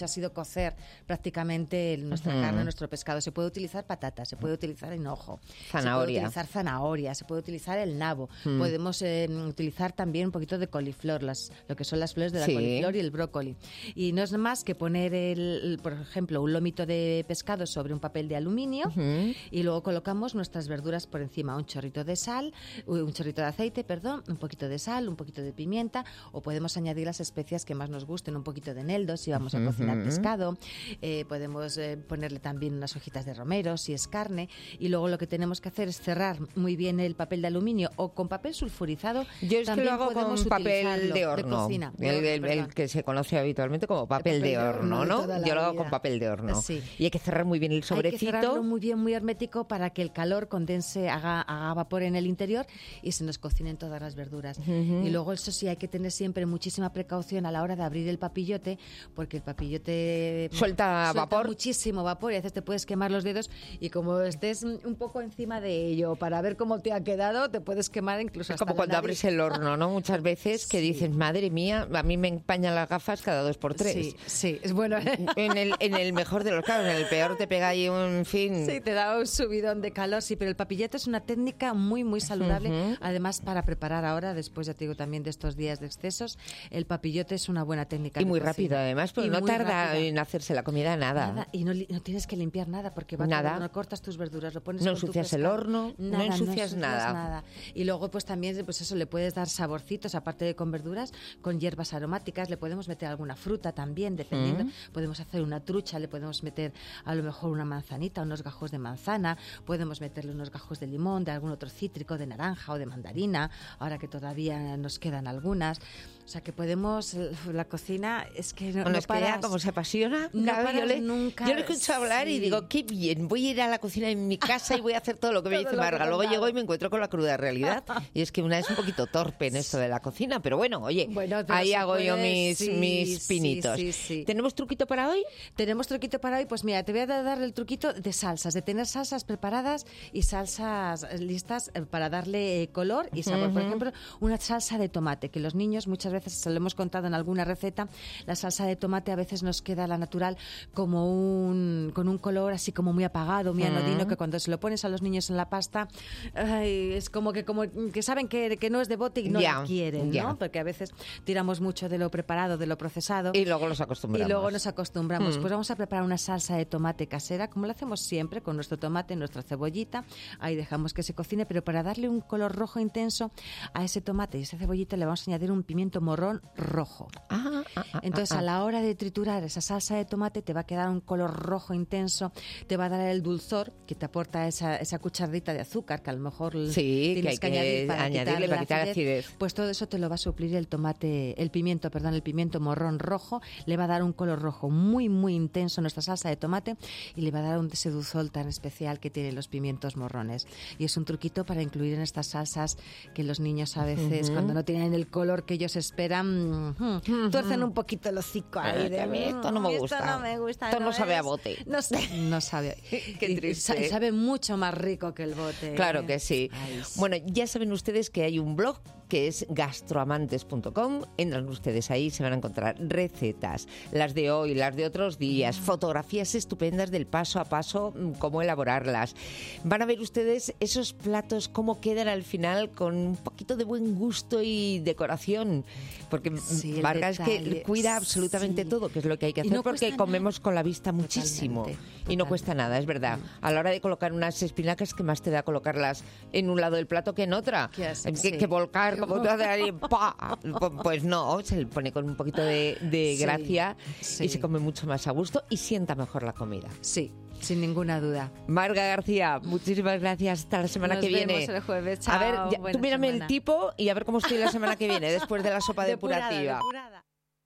Speaker 15: ha sido cocer prácticamente nuestra
Speaker 2: Ujú.
Speaker 15: carne, nuestro pescado. Se puede utilizar patata, se puede utilizar hinojo,
Speaker 2: Zanahoria.
Speaker 15: se puede utilizar zanahoria, se puede utilizar el nabo,
Speaker 2: Mm.
Speaker 15: podemos eh, utilizar también un poquito de coliflor, las, lo que son las flores de la
Speaker 2: Sí.
Speaker 15: coliflor y el brócoli. Y no es más que poner, el, el, por ejemplo, un lomito de pescado sobre un papel de aluminio
Speaker 2: Ujú.
Speaker 15: y luego colocamos nuestras verduras por encima, un chorrito de sal, uy, un chorrito de aceite, perdón, un poquito de sal, un poquito de pimienta, o podemos añadir las especias que más nos gusten, un poquito de eneldo si vamos a cocinar
Speaker 2: Ujú.
Speaker 15: pescado, eh, podemos eh, ponerle también unas hojitas de romero si es carne, y luego lo que tenemos que hacer es cerrar muy bien el papel de aluminio o con papel sulfurizado.
Speaker 2: Yo es que
Speaker 15: también
Speaker 2: lo hago
Speaker 15: podemos
Speaker 2: con papel
Speaker 15: utilizarlo,
Speaker 2: de horno,
Speaker 15: cocina, de
Speaker 2: el,
Speaker 15: horno,
Speaker 2: el- el
Speaker 15: perdón.
Speaker 2: que se conoce habitualmente como papel,
Speaker 15: papel
Speaker 2: de
Speaker 15: de
Speaker 2: horno,
Speaker 15: horno de
Speaker 2: ¿no?
Speaker 15: toda la
Speaker 2: Yo lo hago
Speaker 15: vida.
Speaker 2: con papel de horno.
Speaker 15: Sí.
Speaker 2: Y hay que cerrar muy bien el
Speaker 15: Hay que
Speaker 2: sobrecito.
Speaker 15: cerrarlo muy bien, muy hermético para que el calor condense, haga, haga vapor en el interior y se nos cocinen todas las verduras.
Speaker 2: Ujú.
Speaker 15: Y luego eso sí, hay que tener siempre muchísima precaución a la hora de abrir el papillote, porque el papillote
Speaker 2: Suelta vapor.
Speaker 15: muchísimo vapor y a veces te puedes quemar los dedos, y como estés un poco encima de ello para ver cómo te ha quedado, te puedes quemar incluso
Speaker 2: Es
Speaker 15: hasta
Speaker 2: como
Speaker 15: la
Speaker 2: cuando
Speaker 15: nariz.
Speaker 2: abres el horno, ¿no? Muchas veces que dices, madre mía, a mí me empañan las gafas cada dos por tres.
Speaker 15: Sí, sí, es bueno.
Speaker 2: En el, en el mejor de los casos, en el peor te pega ahí un fin.
Speaker 15: Sí, te da un subidón de calor, sí, pero el papillote es una técnica muy, muy saludable.
Speaker 2: Ujú.
Speaker 15: Además, para preparar ahora, después ya te digo también de estos días de excesos, el papillote es una buena técnica.
Speaker 2: Y
Speaker 15: de
Speaker 2: muy
Speaker 15: cocina.
Speaker 2: rápido, además, porque
Speaker 15: Y
Speaker 2: no
Speaker 15: muy
Speaker 2: tarda
Speaker 15: rápida.
Speaker 2: en hacerse la comida nada.
Speaker 15: Nada, y no, li- no tienes que limpiar nada, porque va
Speaker 2: Nada.
Speaker 15: todo, no cortas tus verduras, lo pones
Speaker 2: No
Speaker 15: con tu
Speaker 2: ensucias el
Speaker 15: pescado.
Speaker 2: horno, no
Speaker 15: Nada,
Speaker 2: ensucias nada.
Speaker 15: Y luego pues también pues eso, le puedes dar saborcitos, aparte de con verduras, con hierbas aromáticas, le podemos meter alguna fruta también, dependiendo.
Speaker 2: Mm.
Speaker 15: Podemos hacer una trucha, le podemos meter a lo mejor una manzanita, unos gajos de manzana, podemos meterle unos gajos de limón, de algún otro cítrico, de naranja o de mandarina, ahora que todavía nos quedan algunas. O sea que podemos, la cocina es que no,
Speaker 2: Bueno,
Speaker 15: no
Speaker 2: es que ya
Speaker 15: paras.
Speaker 2: como se apasiona,
Speaker 15: No
Speaker 2: claro, yo,
Speaker 15: paras
Speaker 2: le,
Speaker 15: nunca,
Speaker 2: yo le escucho hablar y
Speaker 15: sí.
Speaker 2: digo, qué bien, voy a ir a la cocina en mi casa y voy a hacer todo lo que me
Speaker 15: Todo
Speaker 2: dice
Speaker 15: lo
Speaker 2: Marga. Luego
Speaker 15: recomendado.
Speaker 2: llego y me encuentro con la cruda realidad. Y es que una es un poquito torpe en esto de la cocina, pero bueno, oye,
Speaker 15: Bueno, pero
Speaker 2: ahí
Speaker 15: se
Speaker 2: hago yo
Speaker 15: puede,
Speaker 2: mis,
Speaker 15: sí,
Speaker 2: mis
Speaker 15: sí,
Speaker 2: pinitos.
Speaker 15: sí, sí.
Speaker 2: ¿Tenemos truquito para hoy?
Speaker 15: Tenemos truquito para hoy, pues mira, te voy a dar el truquito de salsas, de tener salsas preparadas y salsas listas eh, para darle eh, color y sabor. Por
Speaker 2: Ujú.
Speaker 15: ejemplo, una salsa de tomate, que los niños muchas veces, se lo hemos contado en alguna receta, la salsa de tomate a veces nos queda la natural como un, con un color así como muy apagado, muy
Speaker 2: Mm.
Speaker 15: anodino, que cuando se lo pones a los niños en la pasta, ay, es como que, como que saben que, que no es de bote y no
Speaker 2: Ya,
Speaker 15: la quieren,
Speaker 2: ya.
Speaker 15: ¿no? Porque a veces tiramos mucho de lo preparado, de lo procesado.
Speaker 2: Y luego los acostumbramos.
Speaker 15: Y luego nos acostumbramos.
Speaker 2: Mm.
Speaker 15: Pues vamos a preparar una salsa de tomate casera, como lo hacemos siempre, con nuestro tomate, nuestra cebollita. Ahí dejamos que se cocine, pero para darle un color rojo intenso a ese tomate y esa cebollita le vamos a añadir un pimiento morrón rojo.
Speaker 2: Ah, ah, ah,
Speaker 15: Entonces,
Speaker 2: ah,
Speaker 15: a la hora de triturar esa salsa de tomate te va a quedar un color rojo intenso, te va a dar el dulzor que te aporta esa, esa cucharadita de azúcar que a lo mejor
Speaker 2: Sí, que
Speaker 15: tienes
Speaker 2: hay
Speaker 15: que,
Speaker 2: que
Speaker 15: añadir para
Speaker 2: añadirle
Speaker 15: quitarle
Speaker 2: para
Speaker 15: la
Speaker 2: quitar
Speaker 15: acidez.
Speaker 2: acidez.
Speaker 15: Pues todo eso te lo va a suplir el tomate, el pimiento, perdón, el pimiento morrón rojo, le va a dar un color rojo muy, muy intenso a nuestra salsa de tomate y le va a dar un, ese dulzor tan especial que tienen los pimientos morrones. Y es un truquito para incluir en estas salsas que los niños a veces,
Speaker 2: Ujú.
Speaker 15: cuando no tienen el color que ellos esperan, mm,
Speaker 2: Ujú.
Speaker 15: tuercen un poquito el hocico ahí.
Speaker 2: Eh,
Speaker 15: de,
Speaker 2: que a mí esto no me
Speaker 15: "Mm,
Speaker 2: gusta.
Speaker 15: Esto no me gusta.
Speaker 2: Esto no sabe a
Speaker 15: es-
Speaker 2: bote".
Speaker 15: No sé. No sabe.
Speaker 2: Qué
Speaker 15: Y- y
Speaker 2: triste.
Speaker 15: sa- y sabe mucho más rico que el bote.
Speaker 2: Claro que sí.
Speaker 15: Ay, sí.
Speaker 2: Bueno, ya saben ustedes que hay un blog que es gastroamantes punto com. Entran ustedes ahí y se van a encontrar recetas, las de hoy, las de otros días, fotografías estupendas del paso a paso, mm, cómo elaborarlas. Van a ver ustedes esos platos, cómo quedan al final con un poquito de buen gusto y decoración. Porque mm,
Speaker 15: Sí, el
Speaker 2: Marga es que
Speaker 15: detalle,
Speaker 2: cuida absolutamente
Speaker 15: sí.
Speaker 2: todo, que es lo que hay que
Speaker 15: Y
Speaker 2: hacer,
Speaker 15: no
Speaker 2: porque
Speaker 15: cuesta nada.
Speaker 2: comemos con la vista muchísimo.
Speaker 15: Totalmente,
Speaker 2: Y no cuesta nada, es verdad. A la hora de colocar unas espinacas, ¿qué más te da colocarlas en un lado del plato que en otra?
Speaker 15: Que así,
Speaker 2: Que,
Speaker 15: sí.
Speaker 2: que volcar, como tú haces ahí, ¡pa! Pu- Pues no, se le pone con un poquito de, de
Speaker 15: Sí,
Speaker 2: gracia
Speaker 15: sí.
Speaker 2: y se come mucho más a gusto y sienta mejor la comida.
Speaker 15: Sí, sin ninguna duda.
Speaker 2: Marga García, muchísimas gracias. Hasta la semana
Speaker 15: Nos
Speaker 2: que viene.
Speaker 15: vemos el jueves.
Speaker 2: A ver,
Speaker 15: Chao,
Speaker 2: ya-
Speaker 15: buena
Speaker 2: tú mírame
Speaker 15: semana.
Speaker 2: el tipo y a ver cómo estoy la semana que viene, después de la sopa
Speaker 15: Depurada,
Speaker 2: depurativa.
Speaker 15: depurada.